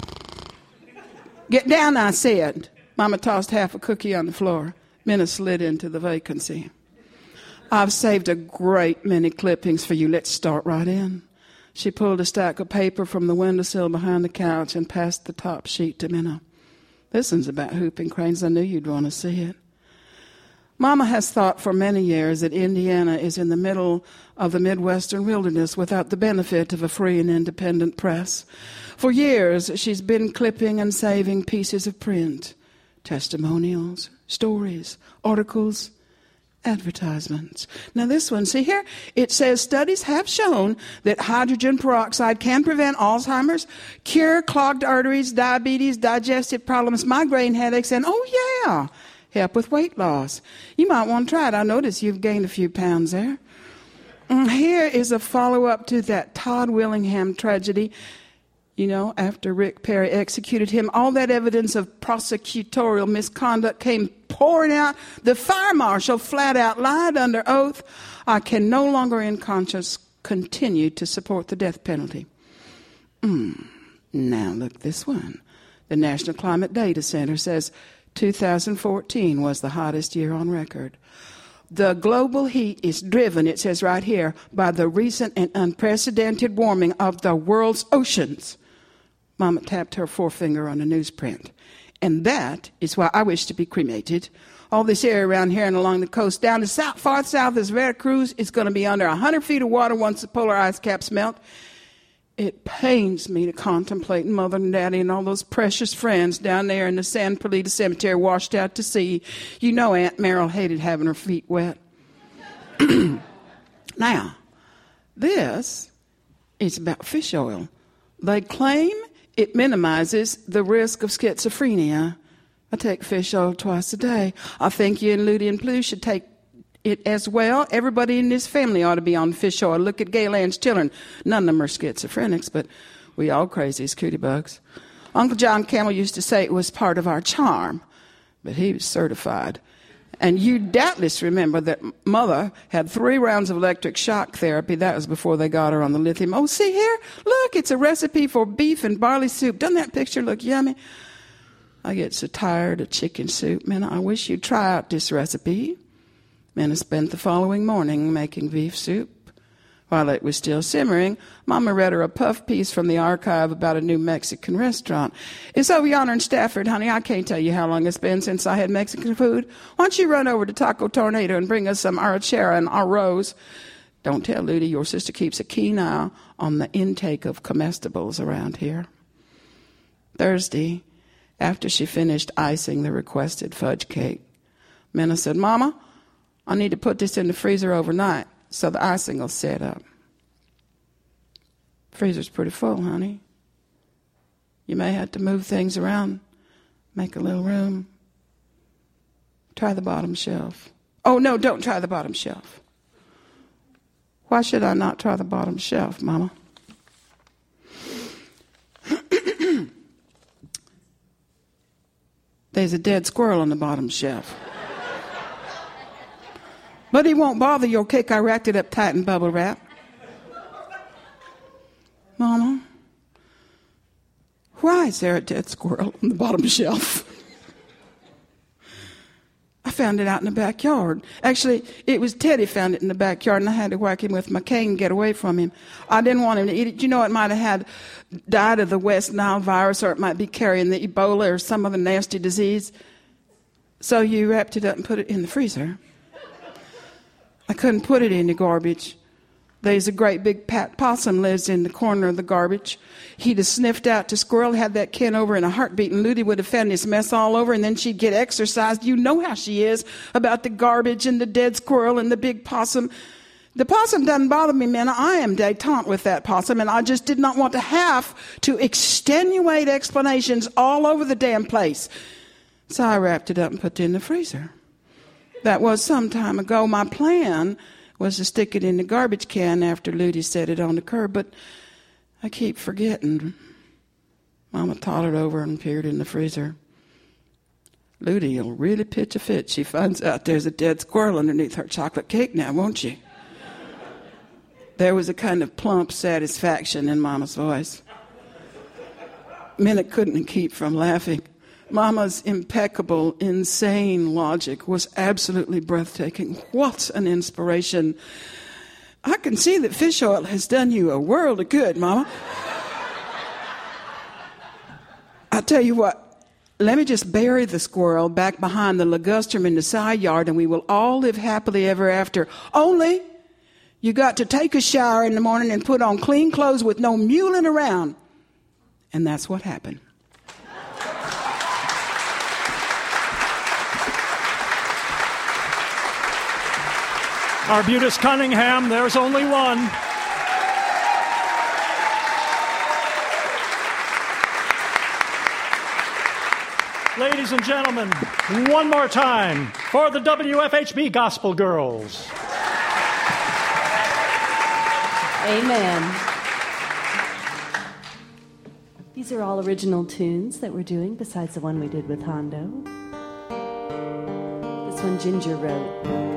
Get down, I said. Mama tossed half a cookie on the floor. Minna slid into the vacancy. I've saved a great many clippings for you. Let's start right in. She pulled a stack of paper from the windowsill behind the couch and passed the top sheet to Minna. This one's about whooping cranes. I knew you'd want to see it. Mama has thought for many years that Indiana is in the middle of the Midwestern wilderness without the benefit of a free and independent press. For years, she's been clipping and saving pieces of print, testimonials, stories, articles, advertisements. Now this one, see here, it says studies have shown that hydrogen peroxide can prevent Alzheimer's, cure clogged arteries, diabetes, digestive problems, migraine headaches, and oh yeah, help with weight loss. You might want to try it. I notice you've gained a few pounds there. Here is a follow-up to that Todd Willingham tragedy. You know, after Rick Perry executed him, all that evidence of prosecutorial misconduct came pouring out. The fire marshal flat out lied under oath. I can no longer in conscience continue to support the death penalty. Mm. Now look this one. The National Climate Data Center says two thousand fourteen was the hottest year on record. The global heat is driven, it says right here, by the recent and unprecedented warming of the world's oceans. Mama tapped her forefinger on a newsprint. And that is why I wish to be cremated. All this area around here and along the coast, down to south, far south is Veracruz. It's going to be under one hundred feet of water once the polar ice caps melt. It pains me to contemplate Mother and Daddy and all those precious friends down there in the San Perlita Cemetery washed out to sea. You know Aunt Merrill hated having her feet wet. Now, this is about fish oil. They claim it minimizes the risk of schizophrenia. I take fish oil twice a day. I think you and Ludi and Blue should take it as well. Everybody in this family ought to be on fish oil. Look at Gail Ann's children. None of them are schizophrenics, but we all crazy as cootie bugs. Uncle John Campbell used to say it was part of our charm, but he was certified. And you doubtless remember that Mother had three rounds of electric shock therapy. That was before they got her on the lithium. Oh, see here? Look, it's a recipe for beef and barley soup. Doesn't that picture look yummy? I get so tired of chicken soup. Man, I wish you'd try out this recipe. Minna spent the following morning making beef soup. While it was still simmering, Mama read her a puff piece from the archive about a new Mexican restaurant. It's over yonder in Stafford, honey. I can't tell you how long it's been since I had Mexican food. Why don't you run over to Taco Tornado and bring us some arrachera and arroz? Don't tell Ludi your sister keeps a keen eye on the intake of comestibles around here. Thursday, after she finished icing the requested fudge cake, Minna said, Mama, I need to put this in the freezer overnight so the icing will set up. Freezer's pretty full, honey. You may have to move things around, make a little room. Try the bottom shelf. Oh, no, don't try the bottom shelf. Why should I not try the bottom shelf, Mama? There's a dead squirrel on the bottom shelf. But he won't bother your cake. I wrapped it up tight in bubble wrap. Mama, why is there a dead squirrel on the bottom shelf? I found it out in the backyard. Actually, it was Teddy found it in the backyard, and I had to whack him with my cane and get away from him. I didn't want him to eat it. You know, it might have had died of the West Nile virus, or it might be carrying the Ebola or some other nasty disease. So you wrapped it up and put it in the freezer. I couldn't put it in the garbage. There's a great big pat possum lives in the corner of the garbage. He'd have sniffed out the squirrel, had that can over in a heartbeat, and Ludi would have found this mess all over, and then she'd get exercised. You know how she is about the garbage and the dead squirrel and the big possum. The possum doesn't bother me, man. I am detente with that possum, and I just did not want to have to extenuate explanations all over the damn place. So I wrapped it up and put it in the freezer. That was some time ago. My plan was to stick it in the garbage can after Ludi set it on the curb, but I keep forgetting. Mama tottered over and peered in the freezer. Ludi will really pitch a fit. She finds out there's a dead squirrel underneath her chocolate cake now, won't she? There was a kind of plump satisfaction in Mama's voice. Minute couldn't keep from laughing. Mama's impeccable, insane logic was absolutely breathtaking. What an inspiration. I can see that fish oil has done you a world of good, Mama. I'll tell you what, let me just bury the squirrel back behind the ligustrum in the side yard and we will all live happily ever after. Only, you got to take a shower in the morning and put on clean clothes with no mewling around. And that's what happened. Arbutus Cunningham, there's only one. Ladies and gentlemen, one more time for the W F H B Gospel Girls. Amen. These are all original tunes that we're doing besides the one we did with Hondo. This one Ginger wrote.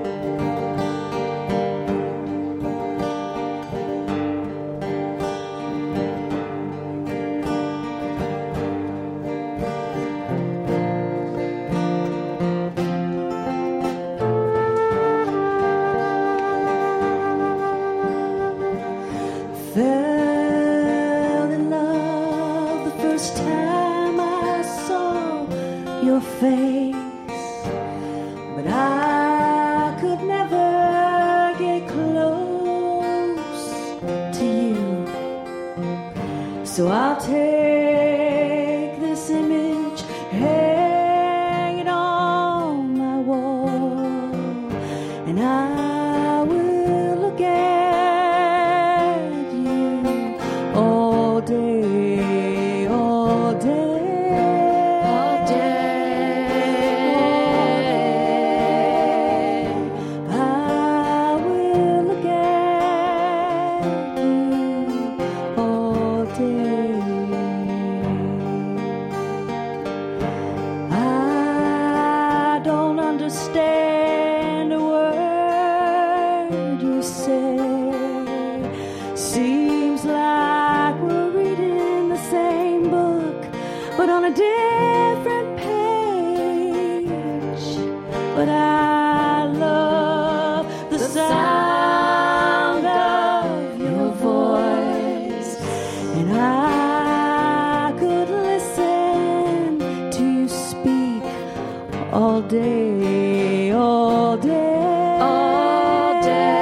Fell in love the first time I saw your face, but I could never get close to you. So I'll take this image, hang it on my wall, and I will look at all day, all day, all day. I will look at you all day. I don't understand a word you say. Seems like we're reading the same book, but on a different page. But I love the sound of your voice, and I could listen to you speak all day, all day, all day.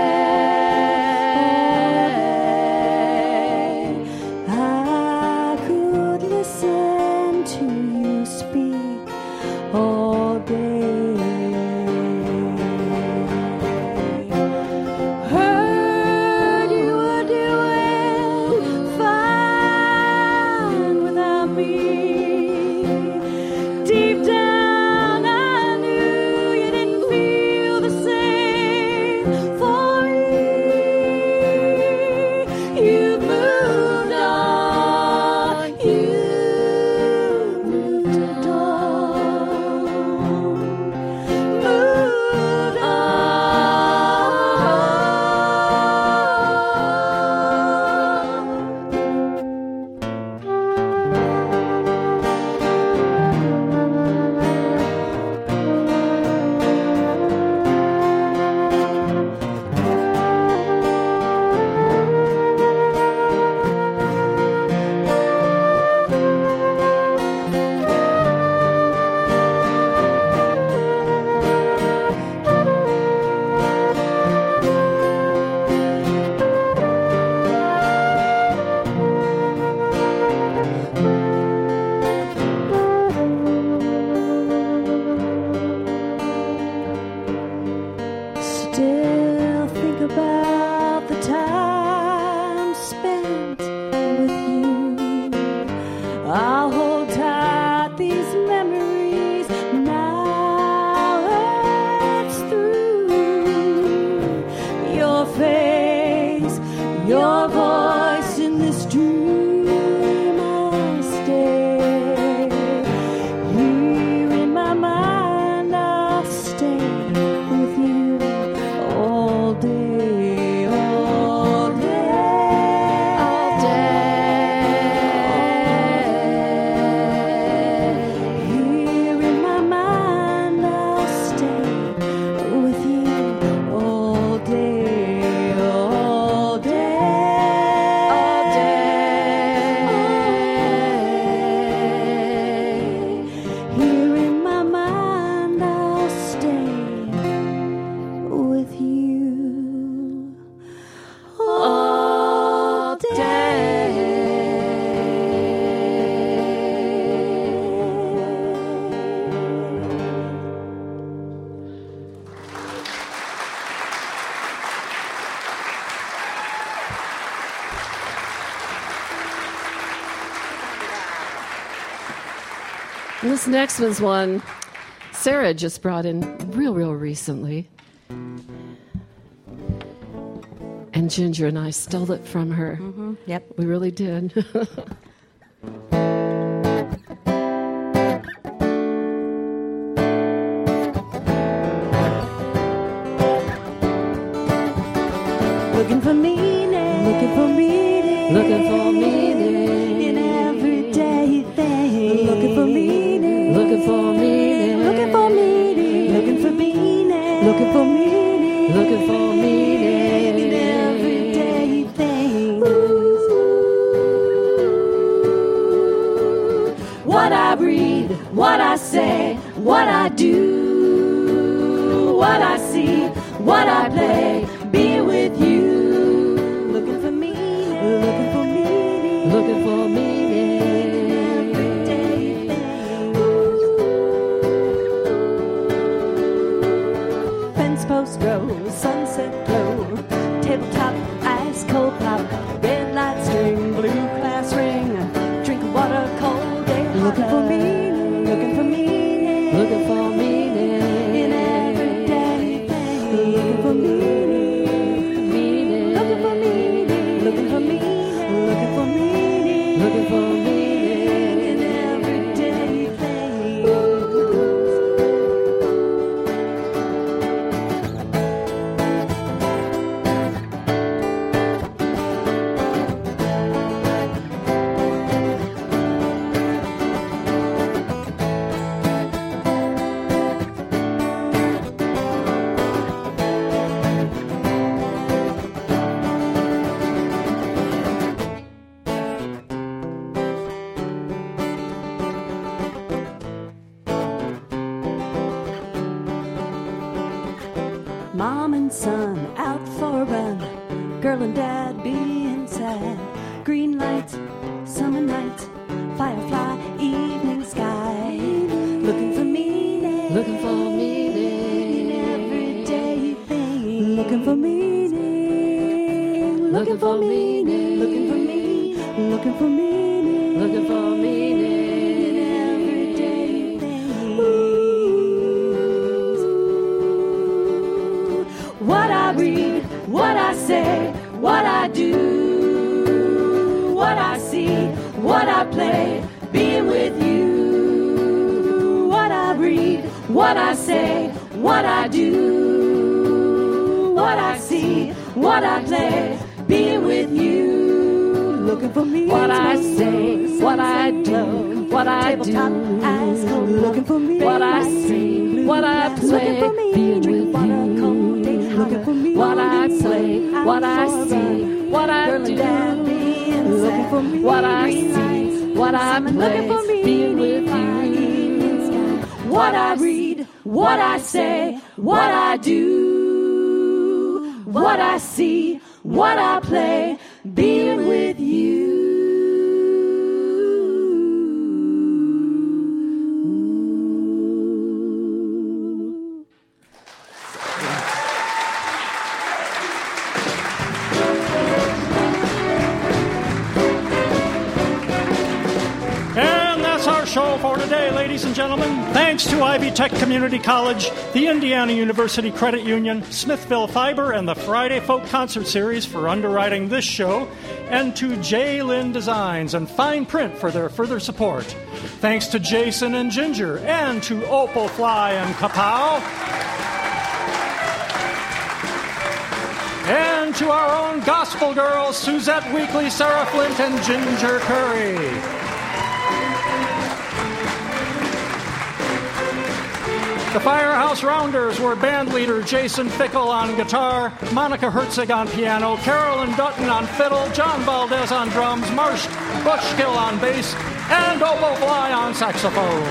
I could listen to you speak all day. Heard you were doing fine without me. Deep down I knew you didn't feel the same for me. You moved on, you moved on. this next one's one Sarah just brought in real, real recently. And Ginger and I stole it from her. Mm-hmm. Yep. We really did. Looking for meaning, looking for meaning, looking for meaning in everyday things. Looking for meaning, looking for meaning, looking for meaning, looking for meaning, looking for meaning, looking for meaning in everyday things. What I read, what I say, what I do, what I see, what I play, being with you. Looking for meaning, looking for meaning, looking for meaning everyday things. Fence post row, sunset glow, tabletop, ice cold pop, red light string, blue class ring, drink of water, cold day. Looking for meaning, looking for meaning, looking for meaning in everyday things. Looking for meaning. Looking for meaning, looking for meaning, looking for meaning in everyday things. Mom and son out for a run, girl and dad being sad. Green lights, summer nights, firefly, evening sky. Looking for meaning, looking for meaning in everyday things. Looking for meaning, looking for meaning, looking for meaning, looking for meaning, looking for meaning in everyday things. What I read, what I say, what I do, what I see, what I play, being with you. What I read, what I say, what I do, what I see, what I play, being with you. Looking for me. What I say, what I do, what I do, looking for me. What I see, what I play, being with you. Looking for me. What I play, what I see, what I do, looking for me. What I see, what I play, being with you. What I read, what I say, what I do, what I see, what I play, being with you. Show for today, ladies and gentlemen. Thanks to Ivy Tech Community College, the Indiana University Credit Union, Smithville Fiber, and the Friday Folk Concert Series for underwriting this show, and to J. Lynn Designs and Fine Print for their further support. Thanks to Jason and Ginger, and to Opal Fly and Kapow. And to our own gospel girls, Suzette Weekly, Sarah Flint, and Ginger Curry. The Firehouse Rounders were band leader Jason Fickle on guitar, Monica Herzig on piano, Carolyn Dutton on fiddle, John Valdez on drums, Marsh Bushkill on bass, and Opal Fly on saxophone.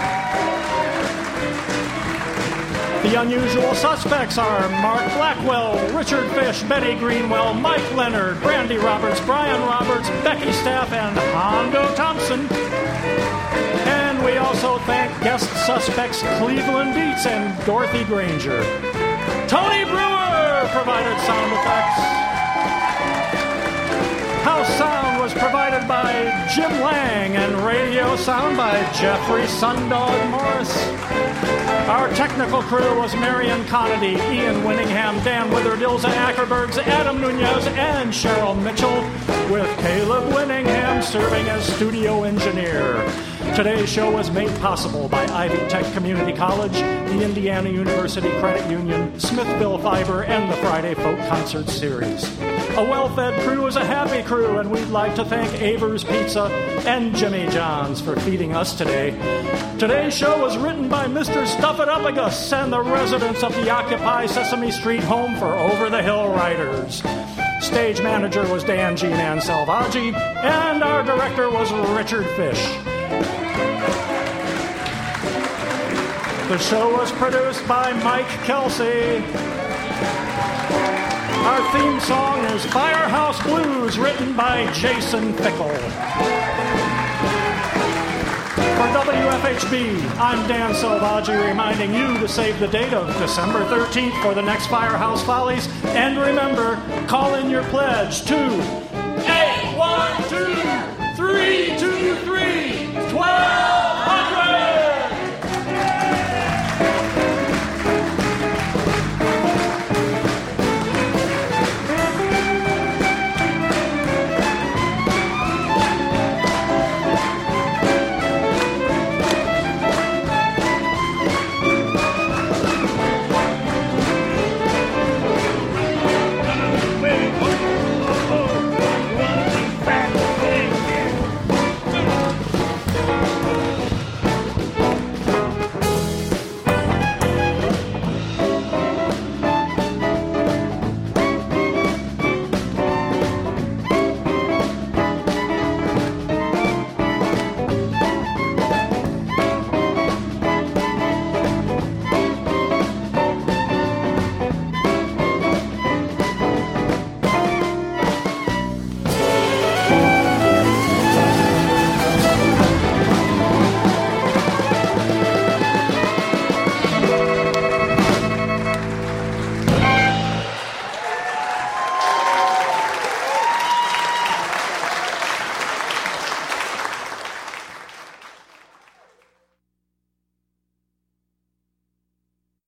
The unusual suspects are Mark Blackwell, Richard Fish, Betty Greenwell, Mike Leonard, Brandy Roberts, Brian Roberts, Becky Staff, and Hondo Thompson. And we also thank guest suspects Cleveland Beats and Dorothy Granger. Tony Brewer provided sound effects. House sound was was provided by Jim Lang and radio sound by Jeffrey Sundog Morris. Our technical crew was Marion Connedy, Ian Winningham, Dan Witherd, Ilza Ackerbergs, Adam Nunez, and Cheryl Mitchell, with Caleb Winningham serving as studio engineer. Today's show was made possible by Ivy Tech Community College, the Indiana University Credit Union, Smithville Fiber, and the Friday Folk Concert Series. A well-fed crew is a happy crew, and we'd like to thank Avers Pizza and Jimmy John's for feeding us today. Today's show was written by Mister Stuffitupagus and the residents of the Occupy Sesame Street home for Over the Hill Riders. Stage manager was Dan G. Nansalvaggi, and our director was Richard Fish. The show was produced by Mike Kelsey. Our theme song is Firehouse Blues, written by Jason Fickle. For W F H B, I'm Dan Salvaggi, reminding you to save the date of December thirteenth for the next Firehouse Follies. And remember, call in your pledge to eight one two